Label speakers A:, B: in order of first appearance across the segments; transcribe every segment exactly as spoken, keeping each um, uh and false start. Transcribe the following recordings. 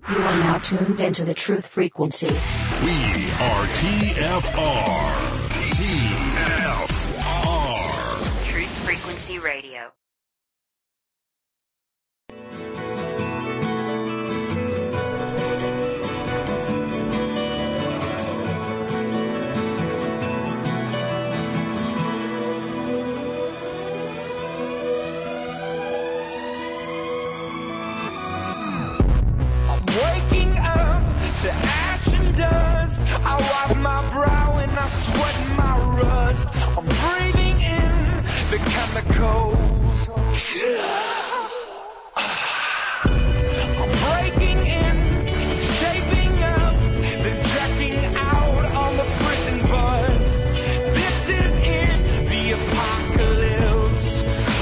A: You are now tuned into the Truth Frequency.
B: We are T F R. T F R.
C: Truth Frequency Radio.
D: Waking up to ash and dust, I wipe my brow and I sweat my rust. I'm breathing in the chemicals. I'm breaking in, shaping up, then checking out on the prison bus. This is it, the apocalypse.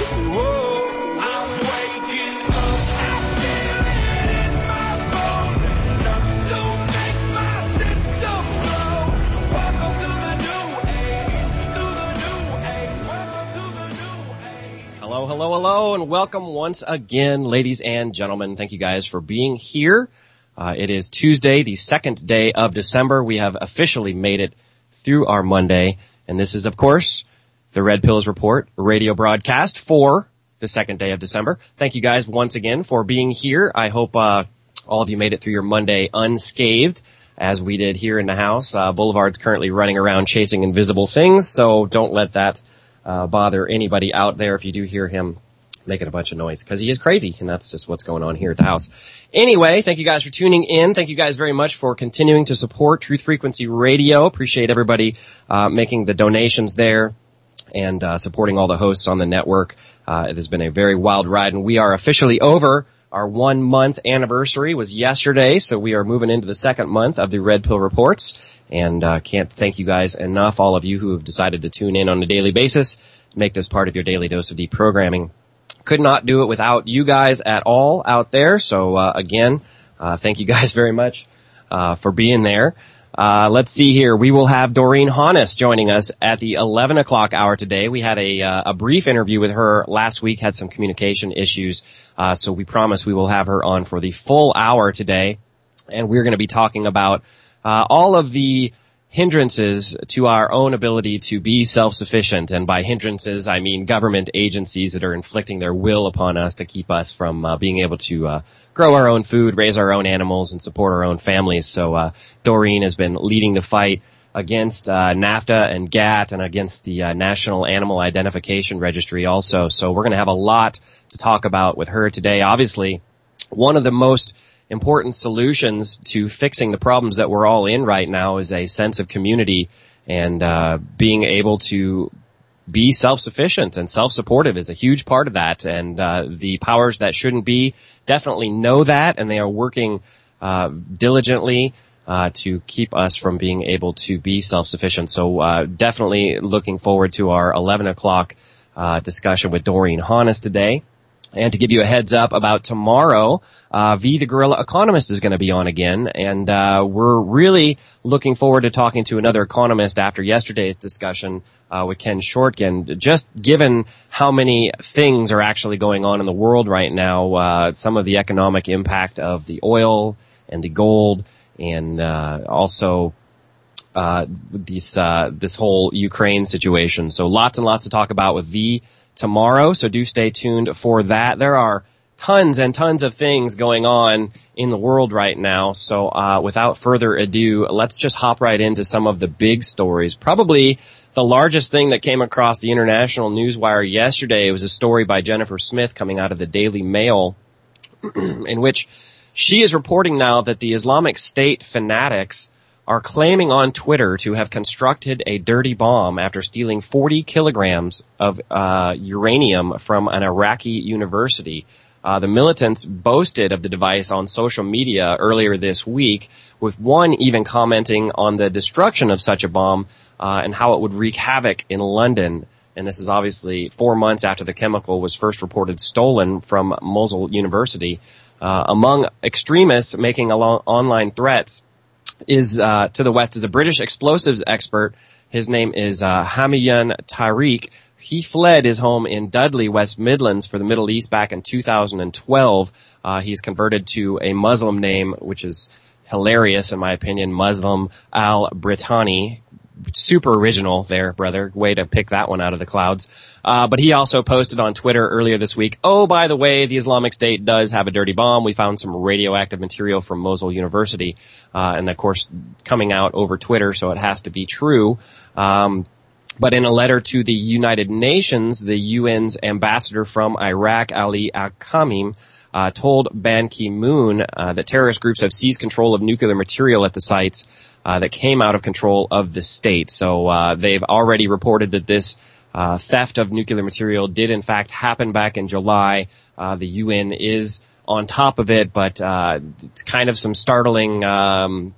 D: Whoa, I'm waking up, I feel it in my bones. Enough to make my system blow. Welcome to the new age, to the new age, welcome to the new age.
E: Hello, hello, hello, and welcome once again, ladies and gentlemen. Thank you guys for being here. Uh, it is Tuesday, the second day of December. We have officially made it through our Monday, and this is, of course, the Red Pills Report radio broadcast for the second day of December. Thank you guys once again for being here. I hope uh, all of you made it through your Monday unscathed, as we did here in the house. Uh, Boulevard's currently running around chasing invisible things, so don't let that uh, bother anybody out there if you do hear him making a bunch of noise, because he is crazy, and that's just what's going on here at the house. Anyway, thank you guys for tuning in. Thank you guys very much for continuing to support Truth Frequency Radio. Appreciate everybody uh, making the donations there and uh, supporting all the hosts on the network. Uh, it has been a very wild ride, and we are officially over. Our one-month anniversary was yesterday, so we are moving into the second month of the Red Pill Reports, and uh, can't thank you guys enough, all of you who have decided to tune in on a daily basis, make this part of your daily dose of deep programming. Could not do it without you guys at all out there, so uh, again, uh, thank you guys very much uh, for being there. Uh, let's see here. We will have Doreen Honest joining us at the eleven o'clock hour today. We had a, uh, a brief interview with her last week, had some communication issues, uh, so we promise we will have her on for the full hour today. And we're going to be talking about uh, all of the hindrances to our own ability to be self-sufficient. And by hindrances, I mean government agencies that are inflicting their will upon us to keep us from uh, being able to uh, grow our own food, raise our own animals, and support our own families. So uh, Doreen has been leading the fight against uh, NAFTA and GATT and against the uh, National Animal Identification Registry also. So we're going to have a lot to talk about with her today. Obviously, one of the most important solutions to fixing the problems that we're all in right now is a sense of community, and uh being able to be self-sufficient and self-supportive is a huge part of that. And uh the powers that shouldn't be definitely know that, and they are working uh diligently uh to keep us from being able to be self-sufficient. So uh definitely looking forward to our eleven o'clock uh discussion with Doreen Honest today. And to give you a heads up about tomorrow, uh, V the Guerrilla Economist is going to be on again, and uh, we're really looking forward to talking to another economist after yesterday's discussion uh, with Ken Shortkin. Just given how many things are actually going on in the world right now, uh, some of the economic impact of the oil and the gold, and uh, also uh, this uh, this whole Ukraine situation. So lots and lots to talk about with V tomorrow, so do stay tuned for that. There are tons and tons of things going on in the world right now, so uh without further ado, let's just hop right into some of the big stories. Probably the largest thing that came across the international newswire yesterday was a story by Jennifer Smith coming out of the Daily Mail in which she is reporting now that the Islamic State fanatics are claiming on Twitter to have constructed a dirty bomb after stealing forty kilograms of uh uranium from an Iraqi university. Uh the militants boasted of the device on social media earlier this week, with one even commenting on the destruction of such a bomb uh and how it would wreak havoc in London. And this is obviously four months after the chemical was first reported stolen from Mosul University. Uh among extremists making along online threats is uh to the West is a British explosives expert. His name is uh Hamiyan Tariq, He fled his home in Dudley, West Midlands for the Middle East back in two thousand twelve. Uh, he's converted to a Muslim name, which is hilarious in my opinion, Muslim al-Brittani. Super original there, brother. Way to pick that one out of the clouds. Uh, but he also posted on Twitter earlier this week, oh, by the way, the Islamic State does have a dirty bomb. We found some radioactive material from Mosul University. Uh, and of course, coming out over Twitter, so it has to be true. Um, but in a letter to the United Nations, the U N's ambassador from Iraq, Ali Al-Kamim, Uh, told Ban Ki-moon uh, that terrorist groups have seized control of nuclear material at the sites uh, that came out of control of the state. So uh, they've already reported that this uh, theft of nuclear material did in fact happen back in July. Uh, the U N is on top of it, but uh, it's kind of some startling um,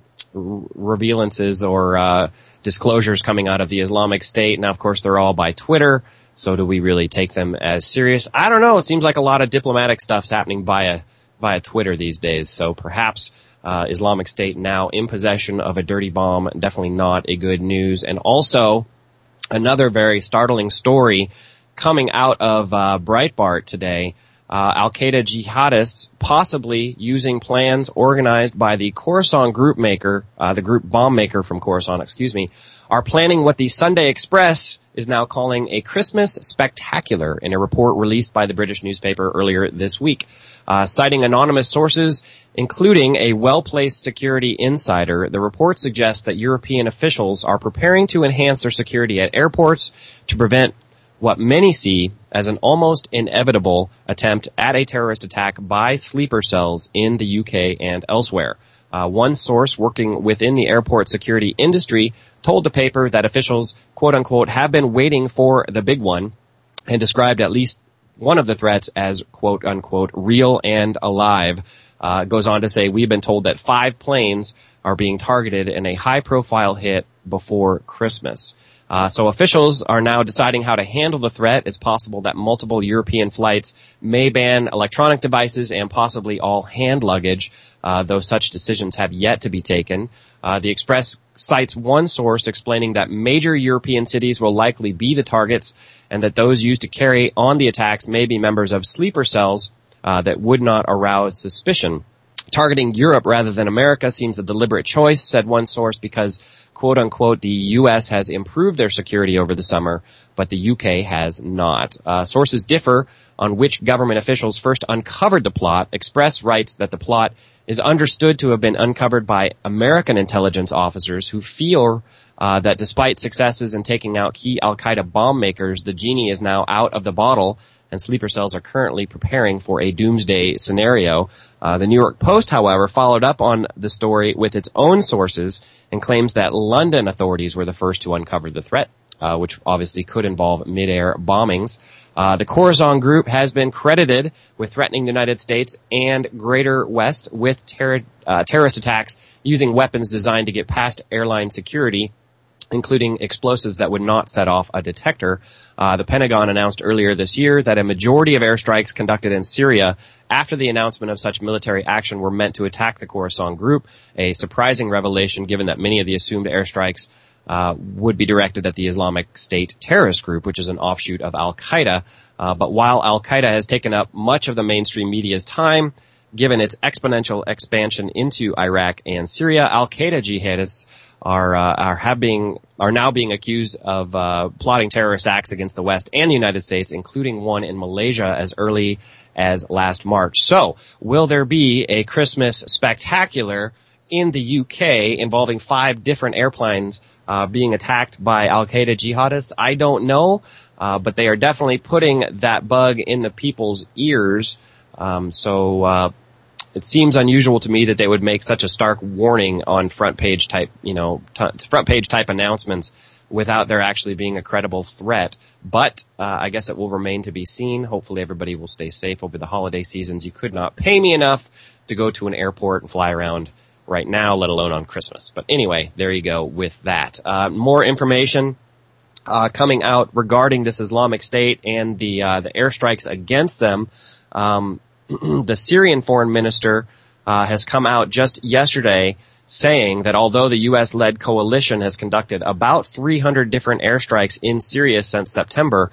E: r- revealances or uh, disclosures coming out of the Islamic State. Now, of course, they're all by Twitter. So do we really take them as serious? I don't know. It seems like a lot of diplomatic stuff's happening via via Twitter these days. So perhaps uh, Islamic State now in possession of a dirty bomb. Definitely not a good news. And also another very startling story coming out of uh, Breitbart today. Uh, Al-Qaeda jihadists possibly using plans organized by the Khorasan group maker, uh, the group bomb maker from Khorasan, excuse me, are planning what the Sunday Express is now calling a Christmas spectacular in a report released by the British newspaper earlier this week. Uh, citing anonymous sources, including a well-placed security insider, the report suggests that European officials are preparing to enhance their security at airports to prevent what many see as an almost inevitable attempt at a terrorist attack by sleeper cells in the U K and elsewhere. Uh, one source working within the airport security industry told the paper that officials, quote unquote, have been waiting for the big one and described at least one of the threats as, quote unquote, real and alive. Uh, goes on to say, we've been told that five planes are being targeted in a high profile hit before Christmas. Uh, so officials are now deciding how to handle the threat. It's possible that multiple European flights may ban electronic devices and possibly all hand luggage, uh, though such decisions have yet to be taken. Uh, the Express cites one source explaining that major European cities will likely be the targets and that those used to carry on the attacks may be members of sleeper cells uh, that would not arouse suspicion. Targeting Europe rather than America seems a deliberate choice, said one source, because, quote unquote, the U S has improved their security over the summer, but the U K has not. Uh, sources differ on which government officials first uncovered the plot. Express writes that the plot is understood to have been uncovered by American intelligence officers who feel uh, that despite successes in taking out key Al-Qaeda bomb makers, the genie is now out of the bottle and sleeper cells are currently preparing for a doomsday scenario. Uh, the New York Post, however, followed up on the story with its own sources and claims that London authorities were the first to uncover the threat, uh, which obviously could involve mid-air bombings. Uh, the Khorasan group has been credited with threatening the United States and Greater West with terror, uh, terrorist attacks using weapons designed to get past airline security, including explosives that would not set off a detector. Uh, the Pentagon announced earlier this year that a majority of airstrikes conducted in Syria after the announcement of such military action were meant to attack the Khorasan group, a surprising revelation given that many of the assumed airstrikes uh, would be directed at the Islamic State terrorist group, which is an offshoot of Al-Qaeda. Uh, but while Al-Qaeda has taken up much of the mainstream media's time, given its exponential expansion into Iraq and Syria, Al-Qaeda jihadists are uh, are have being are now being accused of uh, plotting terrorist acts against the West and the United States, including one in Malaysia as early as last March. So, will there be a Christmas spectacular in the U K involving five different airplanes uh, being attacked by Al-Qaeda jihadists? I don't know, uh, but they are definitely putting that bug in the people's ears. Um, so. Uh, It seems unusual to me that they would make such a stark warning on front page type, you know, t- front page type announcements without there actually being a credible threat. But uh, I guess it will remain to be seen. Hopefully everybody will stay safe over the holiday seasons. You could not pay me enough to go to an airport and fly around right now, let alone on Christmas. But anyway, there you go with that. Uh, more information uh, coming out regarding this Islamic State and the uh, the airstrikes against them. Um, The Syrian foreign minister uh, has come out just yesterday saying that although the U S-led coalition has conducted about three hundred different airstrikes in Syria since September,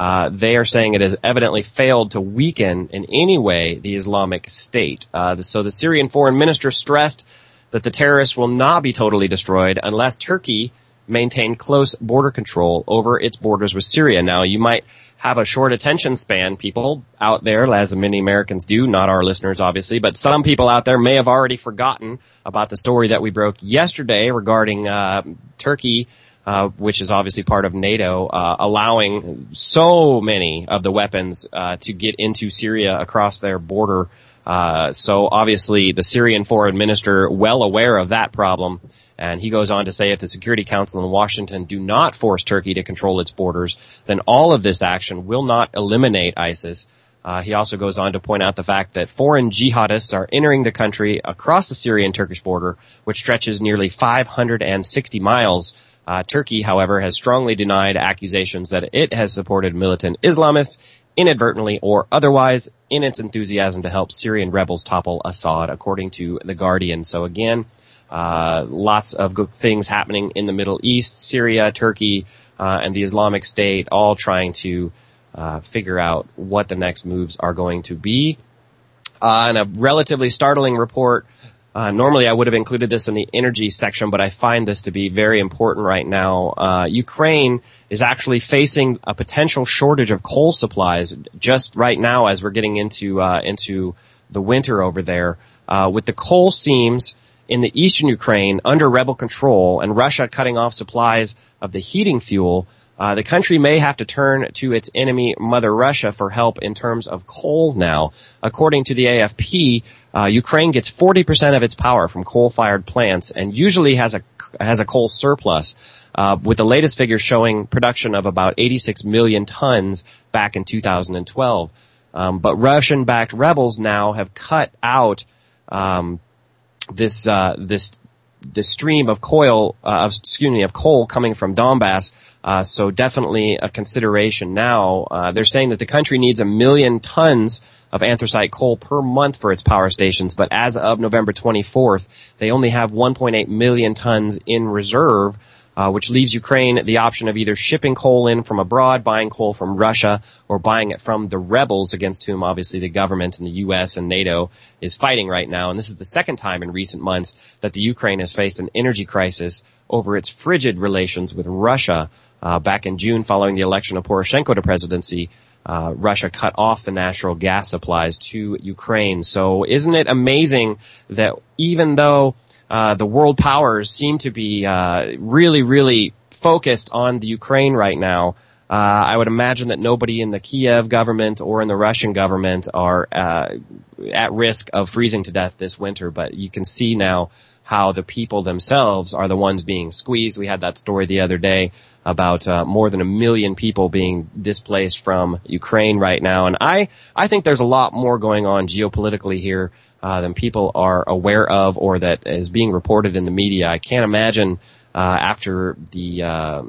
E: Uh, they are saying it has evidently failed to weaken in any way the Islamic State. Uh, so the Syrian foreign minister stressed that the terrorists will not be totally destroyed unless Turkey maintain close border control over its borders with Syria. Now, you might have a short attention span, people out there, as many Americans do, not our listeners, obviously, but some people out there may have already forgotten about the story that we broke yesterday regarding uh Turkey, uh which is obviously part of NATO, uh allowing so many of the weapons uh to get into Syria across their border. Uh so obviously the Syrian foreign minister, well aware of that problem. And he goes on to say if the Security Council in Washington do not force Turkey to control its borders, then all of this action will not eliminate ISIS. Uh, he also goes on to point out the fact that foreign jihadists are entering the country across the Syrian-Turkish border, which stretches nearly five hundred sixty miles. Uh, Turkey, however, has strongly denied accusations that it has supported militant Islamists, inadvertently or otherwise, in its enthusiasm to help Syrian rebels topple Assad, according to The Guardian. So again, Uh, lots of good things happening in the Middle East, Syria, Turkey, uh, and the Islamic State, all trying to uh, figure out what the next moves are going to be. Uh, and a relatively startling report. Uh, normally I would have included this in the energy section, but I find this to be very important right now. Uh, Ukraine is actually facing a potential shortage of coal supplies just right now as we're getting into, uh, into the winter over there. Uh, with the coal seams in the eastern Ukraine under rebel control and Russia cutting off supplies of the heating fuel, uh, the country may have to turn to its enemy, Mother Russia, for help in terms of coal now. According to the A F P, uh, Ukraine gets forty percent of its power from coal-fired plants and usually has a, has a coal surplus, uh, with the latest figures showing production of about eighty-six million tons back in two thousand twelve. Um, but Russian-backed rebels now have cut out, um, this uh this this stream of coal uh, of excuse me of coal coming from Donbass, uh so definitely a consideration now. Uh they're saying that the country needs a million tons of anthracite coal per month for its power stations, but as of November twenty-fourth they only have one point eight million tons in reserve, uh which leaves Ukraine the option of either shipping coal in from abroad, buying coal from Russia, or buying it from the rebels against whom obviously the government and the U S and NATO is fighting right now. And this is the second time in recent months that the Ukraine has faced an energy crisis over its frigid relations with Russia. Uh, back in June, following the election of Poroshenko to presidency, uh, Russia cut off the natural gas supplies to Ukraine. So isn't it amazing that even though Uh, the world powers seem to be uh, really, really focused on the Ukraine right now, uh, I would imagine that nobody in the Kiev government or in the Russian government are uh, at risk of freezing to death this winter. But you can see now how the people themselves are the ones being squeezed. We had that story the other day about uh, more than a million people being displaced from Ukraine right now. And I, I think there's a lot more going on geopolitically here Uh, than people are aware of or that is being reported in the media. I can't imagine uh, after the um,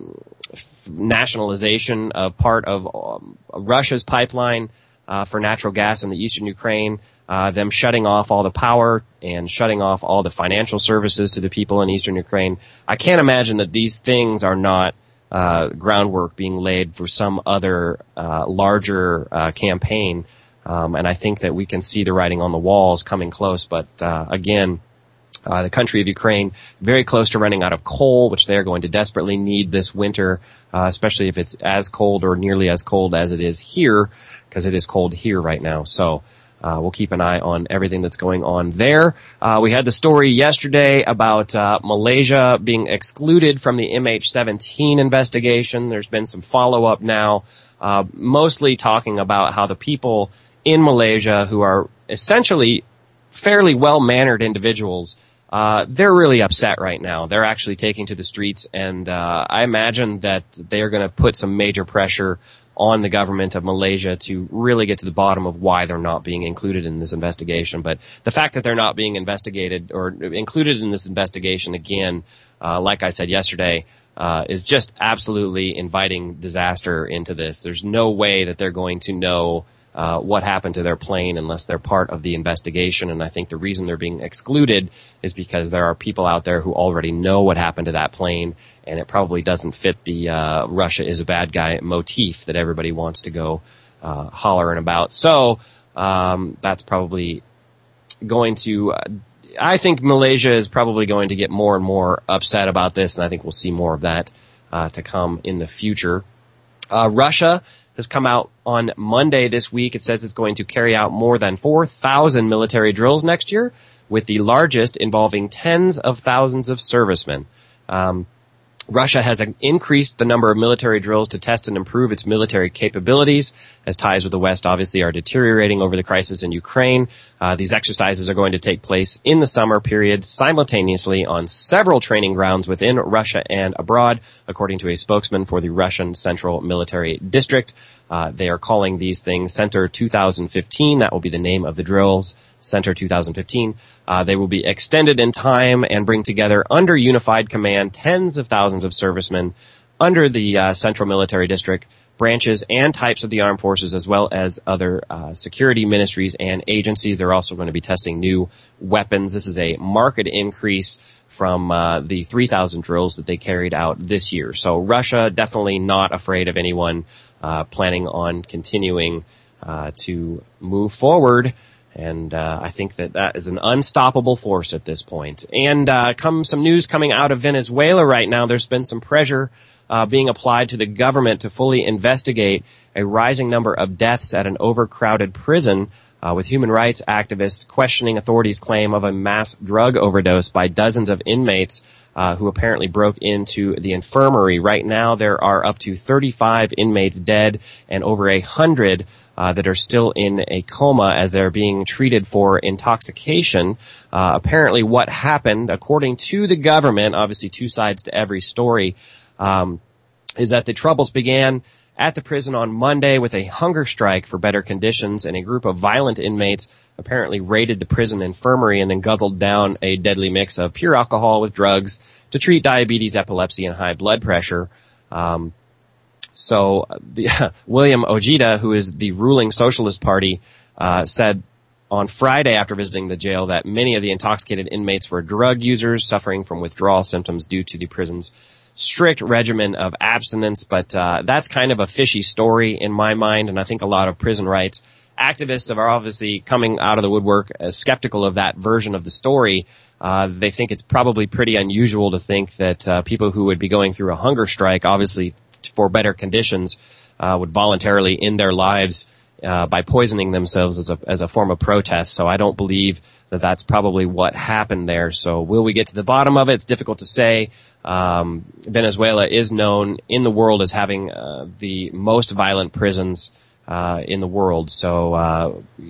E: nationalization of part of um, Russia's pipeline uh, for natural gas in the eastern Ukraine, uh, them shutting off all the power and shutting off all the financial services to the people in eastern Ukraine. I can't imagine that these things are not uh, groundwork being laid for some other uh, larger uh, campaign. Um, and I think that we can see the writing on the walls coming close. But uh, again, uh, the country of Ukraine very close to running out of coal, which they're going to desperately need this winter, uh, especially if it's as cold or nearly as cold as it is here, because it is cold here right now. So uh, we'll keep an eye on everything that's going on there. Uh, we had the story yesterday about uh, Malaysia being excluded from the M H seventeen investigation. There's been some follow-up now, uh, mostly talking about how the people in Malaysia, who are essentially fairly well-mannered individuals, uh, they're really upset right now. They're actually taking to the streets, and uh, I imagine that they're going to put some major pressure on the government of Malaysia to really get to the bottom of why they're not being included in this investigation. But the fact that they're not being investigated or included in this investigation again, uh, like I said yesterday, uh, is just absolutely inviting disaster into this. There's no way that they're going to know uh, what happened to their plane unless they're part of the investigation. And I think the reason they're being excluded is because there are people out there who already know what happened to that plane, and it probably doesn't fit the uh, Russia is a bad guy motif that everybody wants to go uh, hollering about. So um, that's probably going to... Uh, I think Malaysia is probably going to get more and more upset about this, and I think we'll see more of that uh, to come in the future. Uh, Russia has come out on Monday this week. It says it's going to carry out more than four thousand military drills next year, with the largest involving tens of thousands of servicemen. Um, Russia has increased the number of military drills to test and improve its military capabilities, as ties with the West obviously are deteriorating over the crisis in Ukraine. Uh, these exercises are going to take place in the summer period simultaneously on several training grounds within Russia and abroad, according to a spokesman for the Russian Central Military District. Uh, they are calling these things Center two thousand fifteen. That will be the name of the drills. Center two thousand fifteen. Uh, they will be extended in time and bring together under unified command tens of thousands of servicemen under the uh, Central Military District, branches and types of the armed forces, as well as other uh, security ministries and agencies. They're also going to be testing new weapons. This is a marked increase from uh, the three thousand drills that they carried out this year. So Russia definitely not afraid of anyone, uh, planning on continuing uh, to move forward. And uh, I think that that is an unstoppable force at this point. And uh, come some news coming out of Venezuela right now. There's been some pressure uh, being applied to the government to fully investigate a rising number of deaths at an overcrowded prison, uh, with human rights activists questioning authorities' claim of a mass drug overdose by dozens of inmates uh, who apparently broke into the infirmary. Right now, there are up to thirty-five inmates dead and over a hundred Uh, that are still in a coma as they're being treated for intoxication. Uh, apparently what happened, according to the government, obviously two sides to every story, um, is that the troubles began at the prison on Monday with a hunger strike for better conditions, and a group of violent inmates apparently raided the prison infirmary and then guzzled down a deadly mix of pure alcohol with drugs to treat diabetes, epilepsy, and high blood pressure. Um, So the, William Ojeda, who is the ruling Socialist Party, uh, said on Friday after visiting the jail that many of the intoxicated inmates were drug users suffering from withdrawal symptoms due to the prison's strict regimen of abstinence. But uh, that's kind of a fishy story in my mind, and I think a lot of prison rights activists are obviously coming out of the woodwork as skeptical of that version of the story. Uh, they think it's probably pretty unusual to think that uh, people who would be going through a hunger strike, obviously for better conditions, uh, would voluntarily end their lives uh, by poisoning themselves as a as a form of protest. So I don't believe that that's probably what happened there. So will we get to the bottom of it? It's difficult to say. Um, Venezuela is known in the world as having uh, the most violent prisons uh, in the world. So uh,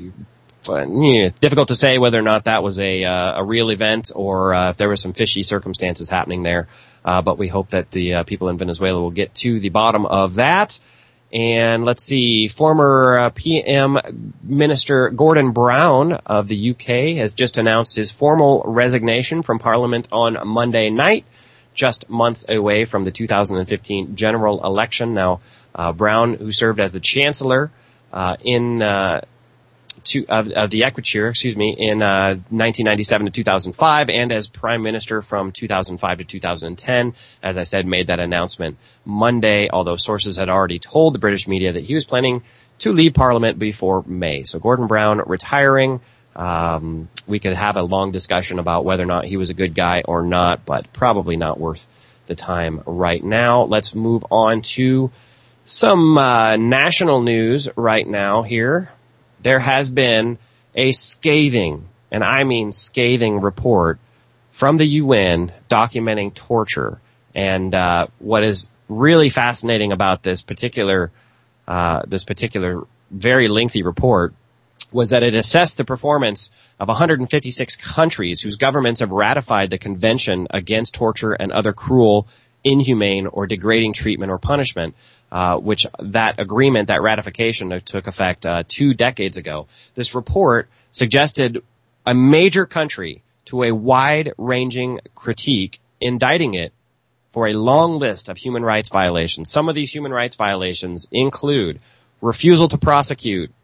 E: yeah, difficult to say whether or not that was a uh, a real event or uh, if there were some fishy circumstances happening there. Uh, but we hope that the uh, people in Venezuela will get to the bottom of that. And let's see, former uh, P M Minister Gordon Brown of the U K has just announced his formal resignation from Parliament on Monday night, just months away from the two thousand fifteen general election. Now, uh, Brown, who served as the Chancellor uh, in uh, To, of, of the Equateur, excuse me, in uh, nineteen ninety-seven to two thousand five, and as Prime Minister from two thousand five to two thousand ten, as I said, made that announcement Monday, although sources had already told the British media that he was planning to leave Parliament before May. So Gordon Brown retiring. Um, we could have a long discussion about whether or not he was a good guy or not, but probably not worth the time right now. Let's move on to some uh, national news right now here. There has been a scathing, and I mean scathing, report from the U N documenting torture. And uh, what is really fascinating about this particular, uh, this particular very lengthy report was that it assessed the performance of one hundred fifty-six countries whose governments have ratified the Convention Against Torture and Other Cruel, Inhumane, or Degrading Treatment or Punishment. Uh, which that agreement, that ratification took effect uh, two decades ago. This report suggested a major country to a wide-ranging critique, indicting it for a long list of human rights violations. Some of these human rights violations include refusal to prosecute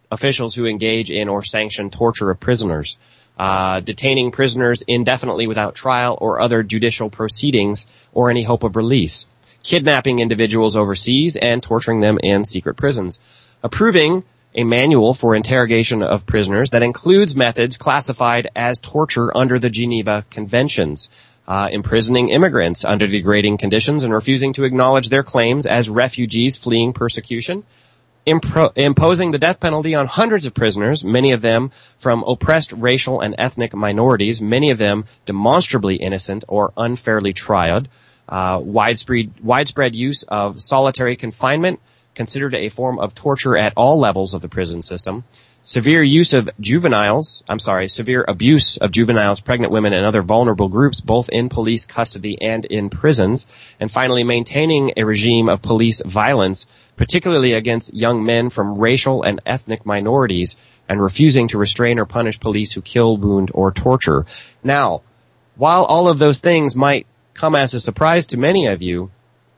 E: officials who engage in or sanction torture of prisoners, uh, detaining prisoners indefinitely without trial or other judicial proceedings or any hope of release, kidnapping individuals overseas and torturing them in secret prisons, approving a manual for interrogation of prisoners that includes methods classified as torture under the Geneva Conventions, uh, imprisoning immigrants under degrading conditions and refusing to acknowledge their claims as refugees fleeing persecution, impro- imposing the death penalty on hundreds of prisoners, many of them from oppressed racial and ethnic minorities, many of them demonstrably innocent or unfairly tried, uh, widespread, widespread use of solitary confinement, considered a form of torture at all levels of the prison system, severe use of juveniles, I'm sorry, severe abuse of juveniles, pregnant women, and other vulnerable groups, both in police custody and in prisons, and finally maintaining a regime of police violence, particularly against young men from racial and ethnic minorities, and refusing to restrain or punish police who kill, wound, or torture. Now, while all of those things might come as a surprise to many of you,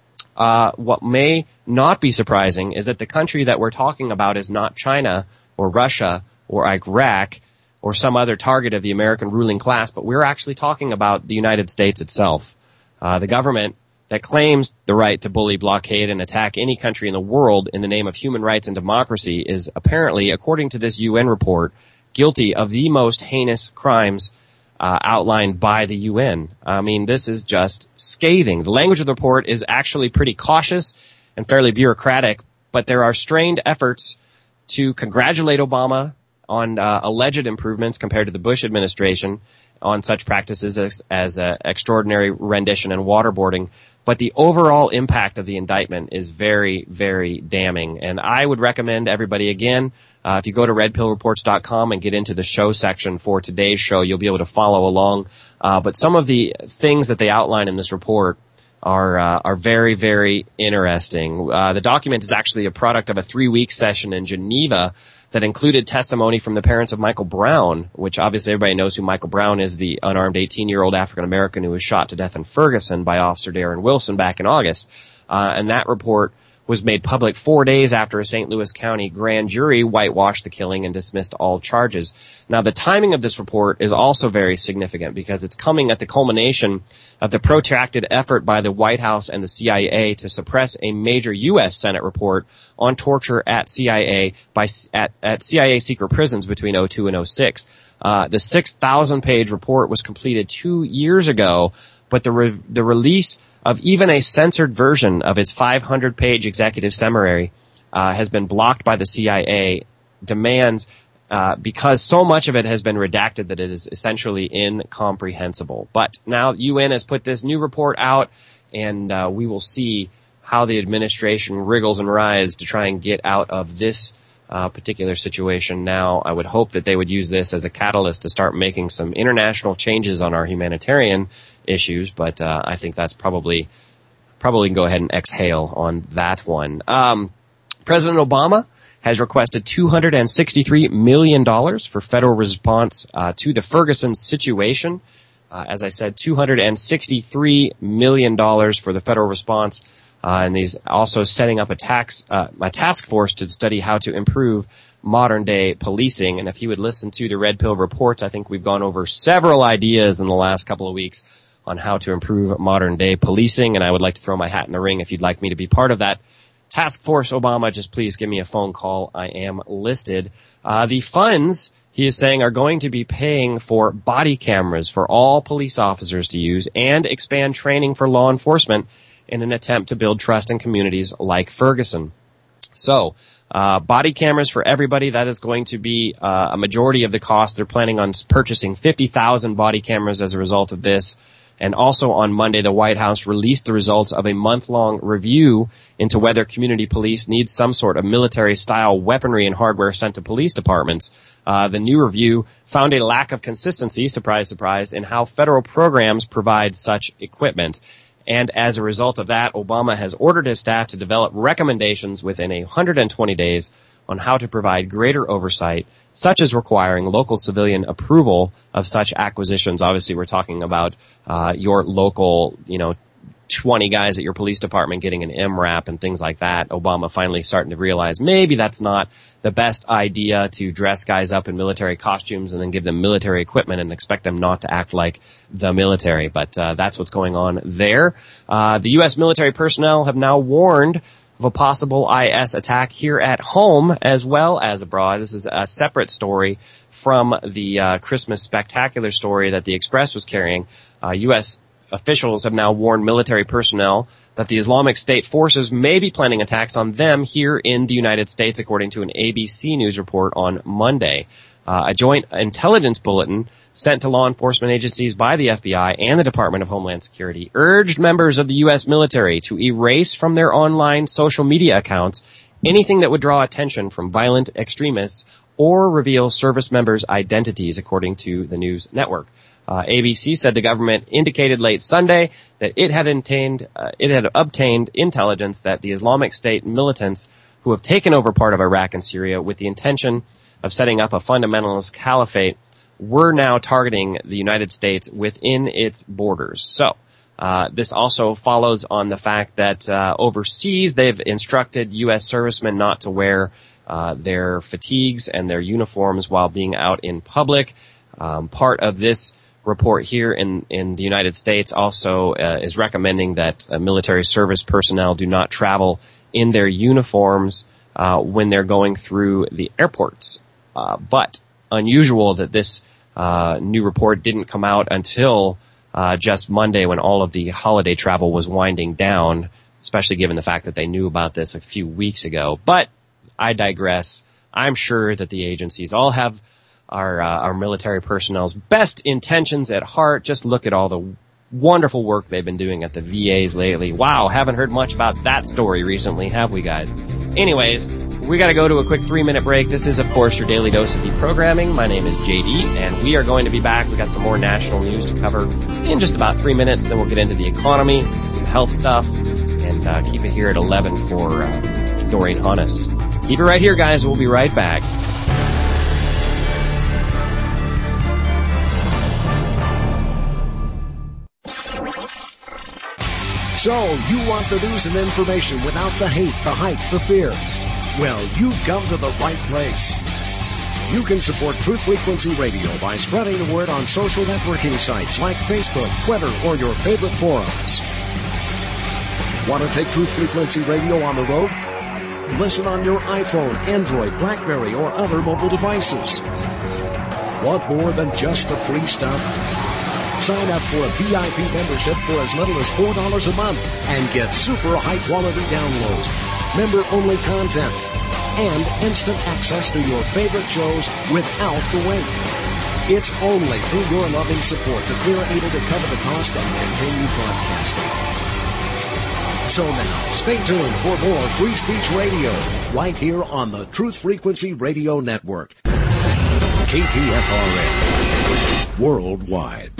E: uh, what may not be surprising is that the country that we're talking about is not China or Russia or Iraq or some other target of the American ruling class, but we're actually talking about the United States itself. Uh, the government that claims the right to bully, blockade, and attack any country in the world in the name of human rights and democracy is apparently, according to this U N report, guilty of the most heinous crimes Uh, outlined by the U N. I mean, this is just scathing. The language of the report is actually pretty cautious and fairly bureaucratic, but there are strained efforts to congratulate Obama on uh, alleged improvements compared to the Bush administration on such practices as, as uh, extraordinary rendition and waterboarding. But the overall impact of the indictment is very, very damning. And I would recommend everybody, again, uh, if you go to red pill reports dot com and get into the show section for today's show, you'll be able to follow along. Uh, but some of the things that they outline in this report are uh, are very, very interesting. Uh, the document is actually a product of a three-week session in Geneva that included testimony from the parents of Michael Brown, which obviously everybody knows who Michael Brown is, the unarmed eighteen-year-old African-American who was shot to death in Ferguson by Officer Darren Wilson back in August. Uh, and that report was made public four days after a Saint Louis County grand jury whitewashed the killing and dismissed all charges. Now, the timing of this report is also very significant because it's coming at the culmination of the protracted effort by the White House and the C I A to suppress a major U S Senate report on torture at C I A by at, at C I A secret prisons between oh two and oh six. Uh, the six thousand page report was completed two years ago, but the re- the release of even a censored version of its five hundred page executive summary uh, has been blocked by the C I A demands uh, because so much of it has been redacted that it is essentially incomprehensible. But now U N has put this new report out, and uh, we will see how the administration wriggles and writhes to try and get out of this uh, particular situation. Now, I would hope that they would use this as a catalyst to start making some international changes on our humanitarian issues, but uh, I think that's probably probably can go ahead and exhale on that one. Um, President Obama has requested two hundred sixty-three million dollars for federal response uh, to the Ferguson situation. Uh, as I said, two hundred sixty-three million dollars for the federal response, uh, and he's also setting up a tax uh, a task force to study how to improve modern day policing. And if you would listen to the Red Pill reports, I think we've gone over several ideas in the last couple of weeks on how to improve modern day policing, and I would like to throw my hat in the ring if you'd like me to be part of that task force, Obama. Just please give me a phone call. I am listed. Uh, the funds, he is saying, are going to be paying for body cameras for all police officers to use and expand training for law enforcement in an attempt to build trust in communities like Ferguson. So, uh, body cameras for everybody, that is going to be uh, a majority of the cost. They're planning on purchasing fifty thousand body cameras as a result of this. And also on Monday, the White House released the results of a month-long review into whether community police need some sort of military-style weaponry and hardware sent to police departments. Uh, the new review found a lack of consistency, surprise, surprise, in how federal programs provide such equipment. And as a result of that, Obama has ordered his staff to develop recommendations within one hundred twenty days on how to provide greater oversight, such as requiring local civilian approval of such acquisitions. Obviously, we're talking about uh, your local, you know, twenty guys at your police department getting an M RAP and things like that. Obama finally starting to realize maybe that's not the best idea to dress guys up in military costumes and then give them military equipment and expect them not to act like the military. But uh, that's what's going on there. Uh, the U S military personnel have now warned of a possible I S attack here at home as well as abroad. This is a separate story from the uh, Christmas spectacular story that the Express was carrying. Uh, U S officials have now warned military personnel that the Islamic State forces may be planning attacks on them here in the United States, according to an A B C News report on Monday. Uh, a joint intelligence bulletin sent to law enforcement agencies by the F B I and the Department of Homeland Security urged members of the U S military to erase from their online social media accounts anything that would draw attention from violent extremists or reveal service members' identities, according to the news network. Uh, A B C said the government indicated late Sunday that it had obtained, uh, it had obtained intelligence that the Islamic State militants who have taken over part of Iraq and Syria with the intention of setting up a fundamentalist caliphate were now targeting the United States within its borders. So, uh, this also follows on the fact that, uh, overseas they've instructed U S servicemen not to wear, uh, their fatigues and their uniforms while being out in public. Um, part of this report here in, in the United States also, uh, is recommending that uh, military service personnel do not travel in their uniforms, uh, when they're going through the airports. Uh, but unusual that this uh, new report didn't come out until uh, just Monday when all of the holiday travel was winding down, especially given the fact that they knew about this a few weeks ago. But I digress. I'm sure that the agencies all have our uh, our military personnel's best intentions at heart. Just look at all the wonderful work they've been doing at the V As lately. Wow, haven't heard much about that story recently, have we, guys? Anyways, we got to go to a quick three-minute break. This is, of course, your daily dose of deprogramming. My name is J D, and we are going to be back. We got some more national news to cover in just about three minutes. Then we'll get into the economy, some health stuff, and uh, keep it here at eleven for uh, Doreen Hannes. Keep it right here, guys. We'll be right back.
C: So, you want the news and information without the hate, the hype, the fear? Well, you've come to the right place. You can support Truth Frequency Radio by spreading the word on social networking sites like Facebook, Twitter, or your favorite forums. Want to take Truth Frequency Radio on the road? Listen on your iPhone, Android, BlackBerry, or other mobile devices. Want more than just the free stuff? Sign up for a V I P membership for as little as four dollars a month and get super high-quality downloads, member-only content, and instant access to your favorite shows without the wait. It's only through your loving support that we're able to cover the cost and continue broadcasting. So now, stay tuned for more Free Speech Radio right here on the Truth Frequency Radio Network. K T F R A, worldwide.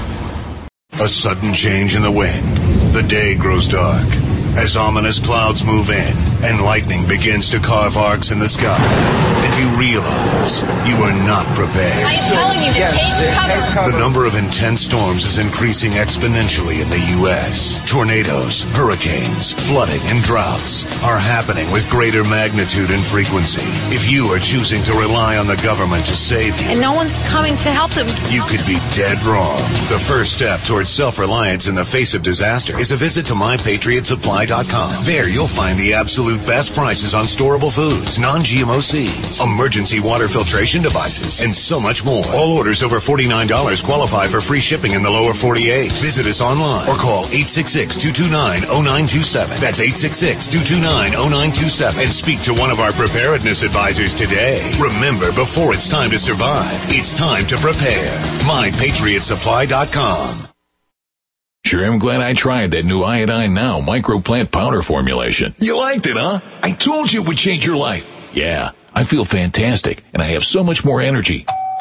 B: A sudden change in the wind. The day grows dark as ominous clouds move in and lightning begins to carve arcs in the sky. And you realize you are not prepared.
F: I'm telling you, yes, take cover.
B: The number of intense storms is increasing exponentially in the U S Tornadoes, hurricanes, flooding, and droughts are happening with greater magnitude and frequency. If you are choosing to rely on the government to save you,
F: and no one's coming to help them,
B: you could be dead wrong. The first step towards self-reliance in the face of disaster is a visit to my patriot supply dot com. There you'll find the absolute best prices on storable foods, non-G M O seeds, emergency water filtration devices, and so much more. All orders over forty-nine dollars qualify for free shipping in the lower forty-eight. Visit us online or call eight six six, two two nine, zero nine two seven. That's eight six six, two two nine, zero nine two seven. And speak to one of our preparedness advisors today. Remember, before it's time to survive, it's time to prepare. my patriot supply dot com.
G: Sure am glad I tried that new Iodine Now microplant powder formulation. You liked it, huh? I told you it would change your life. Yeah, I feel fantastic, and I have so much more energy.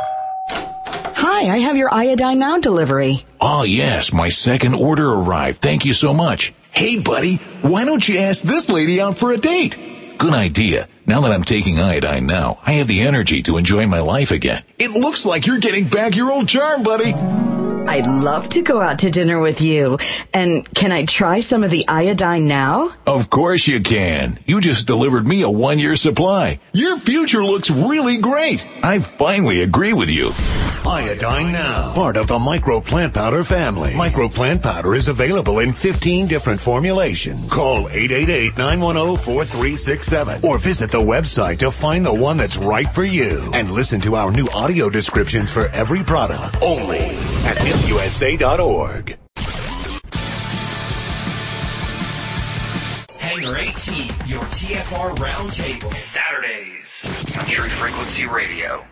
H: Hi, I have your Iodine Now delivery.
G: Oh, yes, my second order arrived. Thank you so much.
I: Hey, buddy, why don't you ask this lady out for a date?
G: Good idea. Now that I'm taking Iodine Now, I have the energy to enjoy my life again.
I: It looks like you're getting back your old charm, buddy.
H: I'd love to go out to dinner with you. And can I try some of the iodine now?
G: Of course you can. You just delivered me a one-year supply. Your future looks really great. I finally agree with you.
B: Iodine Now, part of the Micro Plant Powder family. Micro Plant Powder is available in fifteen different formulations. Call eight eight eight, nine one zero, four three six seven or visit the website to find the one that's right for you. And listen to our new audio descriptions for every product only at M U S A dot org.
J: Hangar eighteen, your T F R Roundtable. Saturdays on Truth Frequency Radio.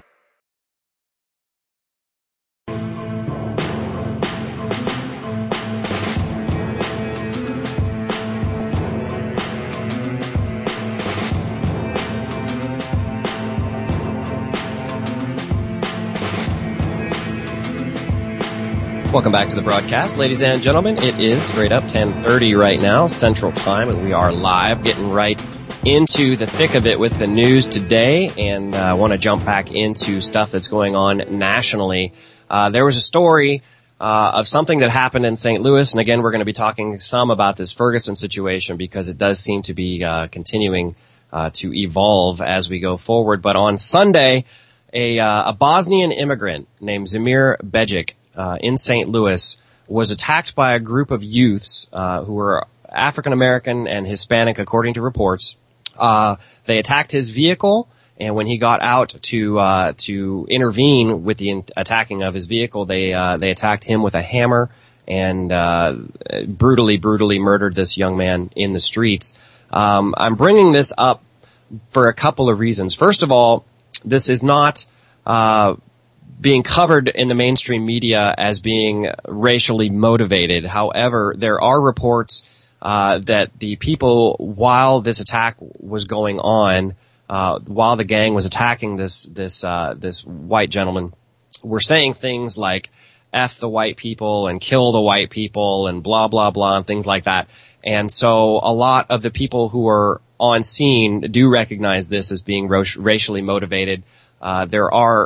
E: Welcome back to the broadcast, ladies and gentlemen. It is straight up ten thirty right now, Central Time, and we are live, getting right into the thick of it with the news today. And I uh, want to jump back into stuff that's going on nationally. Uh, there was a story uh, of something that happened in Saint Louis, and again, we're going to be talking some about this Ferguson situation because it does seem to be uh, continuing uh, to evolve as we go forward. But on Sunday, a, uh, a Bosnian immigrant named Zamir Bejic Uh, in Saint Louis was attacked by a group of youths uh, who were African American and Hispanic, according to reports. Uh, they attacked his vehicle, and when he got out to uh, to intervene with the in- attacking of his vehicle, they uh, they attacked him with a hammer and uh, brutally, brutally murdered this young man in the streets. Um, I'm bringing this up for a couple of reasons. First of all, this is not Uh, being covered in the mainstream media as being racially motivated. However, there are reports uh, that the people, while this attack was going on, uh, while the gang was attacking this this uh, this white gentleman, were saying things like "F the white people" and "kill the white people" and blah blah blah and things like that. And so, a lot of the people who are on scene do recognize this as being ro- racially motivated. Uh, there are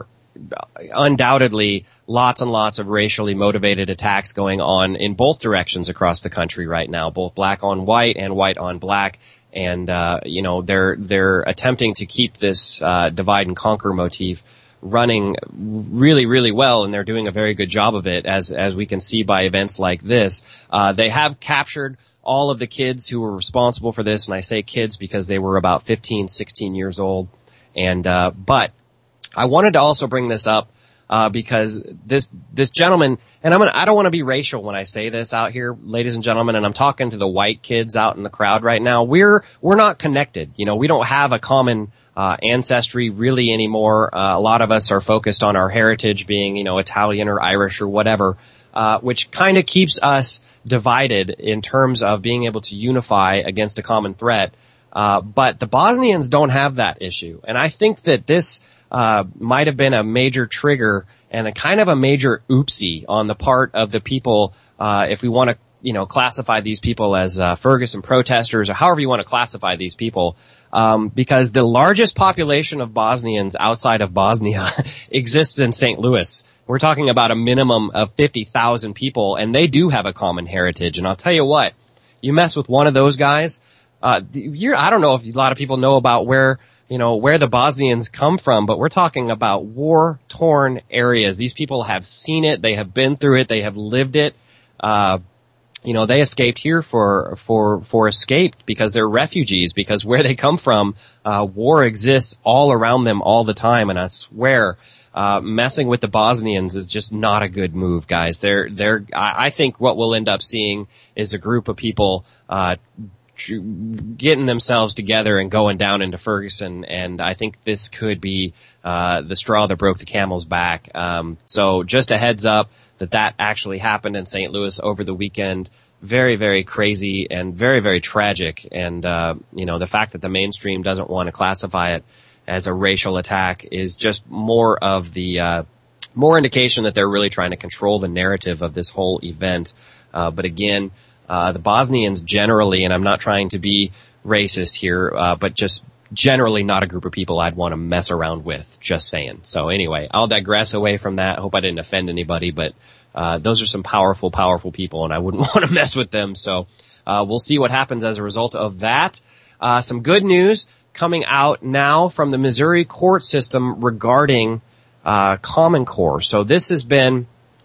E: undoubtedly lots and lots of racially motivated attacks going on in both directions across the country right now, both black on white and white on black. And, uh, you know, they're, they're attempting to keep this, uh, divide and conquer motif running really, really well, and they're doing a very good job of it, as, as we can see by events like this. Uh, they have captured all of the kids who were responsible for this, and I say kids because they were about fifteen, sixteen years old. And, uh, but, I wanted to also bring this up uh because this this gentleman, and I'm gonna, I don't want to be racial when I say this out here, ladies and gentlemen, and I'm talking to the white kids out in the crowd right now. We're we're not connected. You know, we don't have a common uh ancestry really anymore. Uh, a lot of us are focused on our heritage being, you know, Italian or Irish or whatever, uh which kind of keeps us divided in terms of being able to unify against a common threat. Uh but the Bosnians don't have that issue, and I think that this Uh, might have been a major trigger and a kind of a major oopsie on the part of the people, uh, if we want to, you know, classify these people as, uh, Ferguson protesters or however you want to classify these people, um, because the largest population of Bosnians outside of Bosnia exists in Saint Louis. We're talking about a minimum of fifty thousand people, and they do have a common heritage. And I'll tell you what, you mess with one of those guys, uh, you're, I don't know if a lot of people know about where, you know, where the Bosnians come from, but we're talking about war-torn areas. These people have seen it. They have been through it. They have lived it. Uh, you know, they escaped here for, for, for escaped because they're refugees, because where they come from, uh, war exists all around them all the time. And I swear, uh, messing with the Bosnians is just not a good move, guys. They're, they're, I, I think what we'll end up seeing is a group of people, uh, getting themselves together and going down into Ferguson, and I think this could be uh the straw that broke the camel's back. Um so just a heads up that that actually happened in Saint Louis over the weekend. Very, very crazy and very, very tragic. And uh you know, the fact that the mainstream doesn't want to classify it as a racial attack is just more of the uh more indication that they're really trying to control the narrative of this whole event. Uh but again, Uh, the Bosnians generally, and I'm not trying to be racist here, uh, but just generally not a group of people I'd want to mess around with, just saying. So anyway, I'll digress away from that. I hope I didn't offend anybody, but uh, those are some powerful, powerful people, and I wouldn't want to mess with them. So, uh, we'll see what happens as a result of that. Uh, some good news coming out now from the Missouri court system regarding, uh, Common Core. So this has been,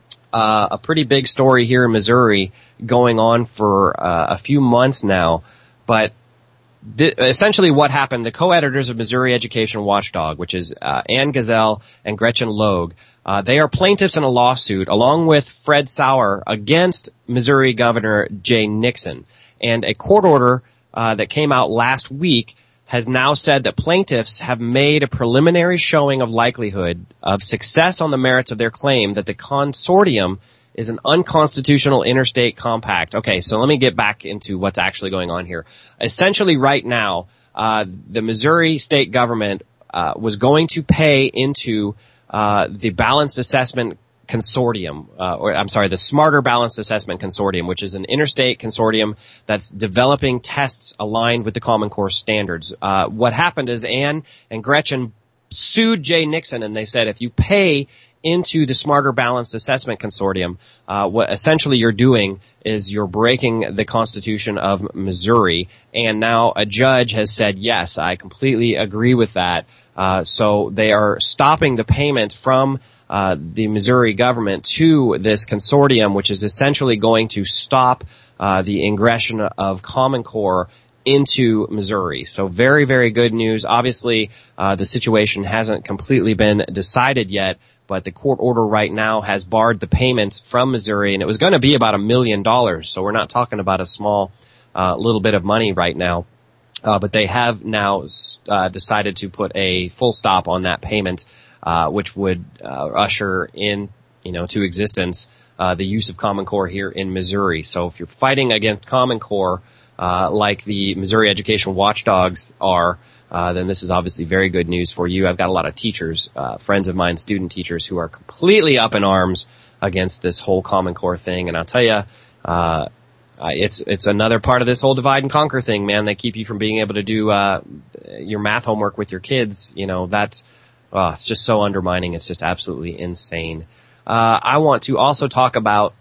E: uh, a pretty big story here in Missouri going on for, uh, a few months now, but The, essentially what happened, the co-editors of Missouri Education Watchdog, which is uh, Ann Gazelle and Gretchen Logue, uh, they are plaintiffs in a lawsuit along with Fred Sauer against Missouri Governor Jay Nixon. And a court order uh, that came out last week has now said that plaintiffs have made a preliminary showing of likelihood of success on the merits of their claim that the consortium is an unconstitutional interstate compact. Okay, so let me get back into what's actually going on here. Essentially right now, uh, the Missouri state government, uh, was going to pay into, uh, the Balanced Assessment Consortium, uh, or I'm sorry, the Smarter Balanced Assessment Consortium, which is an interstate consortium that's developing tests aligned with the Common Core standards. Uh, what happened is Ann and Gretchen sued Jay Nixon, and they said if you pay into the Smarter Balanced Assessment Consortium, uh, what essentially you're doing is you're breaking the Constitution of Missouri, and now a judge has said, yes, I completely agree with that. Uh, so they are stopping the payment from uh, the Missouri government to this consortium, which is essentially going to stop uh, the ingression of Common Core into Missouri. So very, very good news. Obviously, uh, the situation hasn't completely been decided yet, but the court order right now has barred the payments from Missouri, and it was going to be about a million dollars. So we're not talking about a small uh, little bit of money right now. Uh, but they have now uh, decided to put a full stop on that payment, uh, which would uh, usher in, you know, to existence uh, the use of Common Core here in Missouri. So if you're fighting against Common Core, uh, like the Missouri Education Watchdogs are, Uh, then this is obviously very good news for you. I've got a lot of teachers, uh, friends of mine, student teachers, who are completely up in arms against this whole Common Core thing. And I'll tell you, uh, it's, it's another part of this whole divide and conquer thing, man. They keep you from being able to do, uh, your math homework with your kids. You know, that's, oh, it's just so undermining. It's just absolutely insane. Uh, I want to also talk about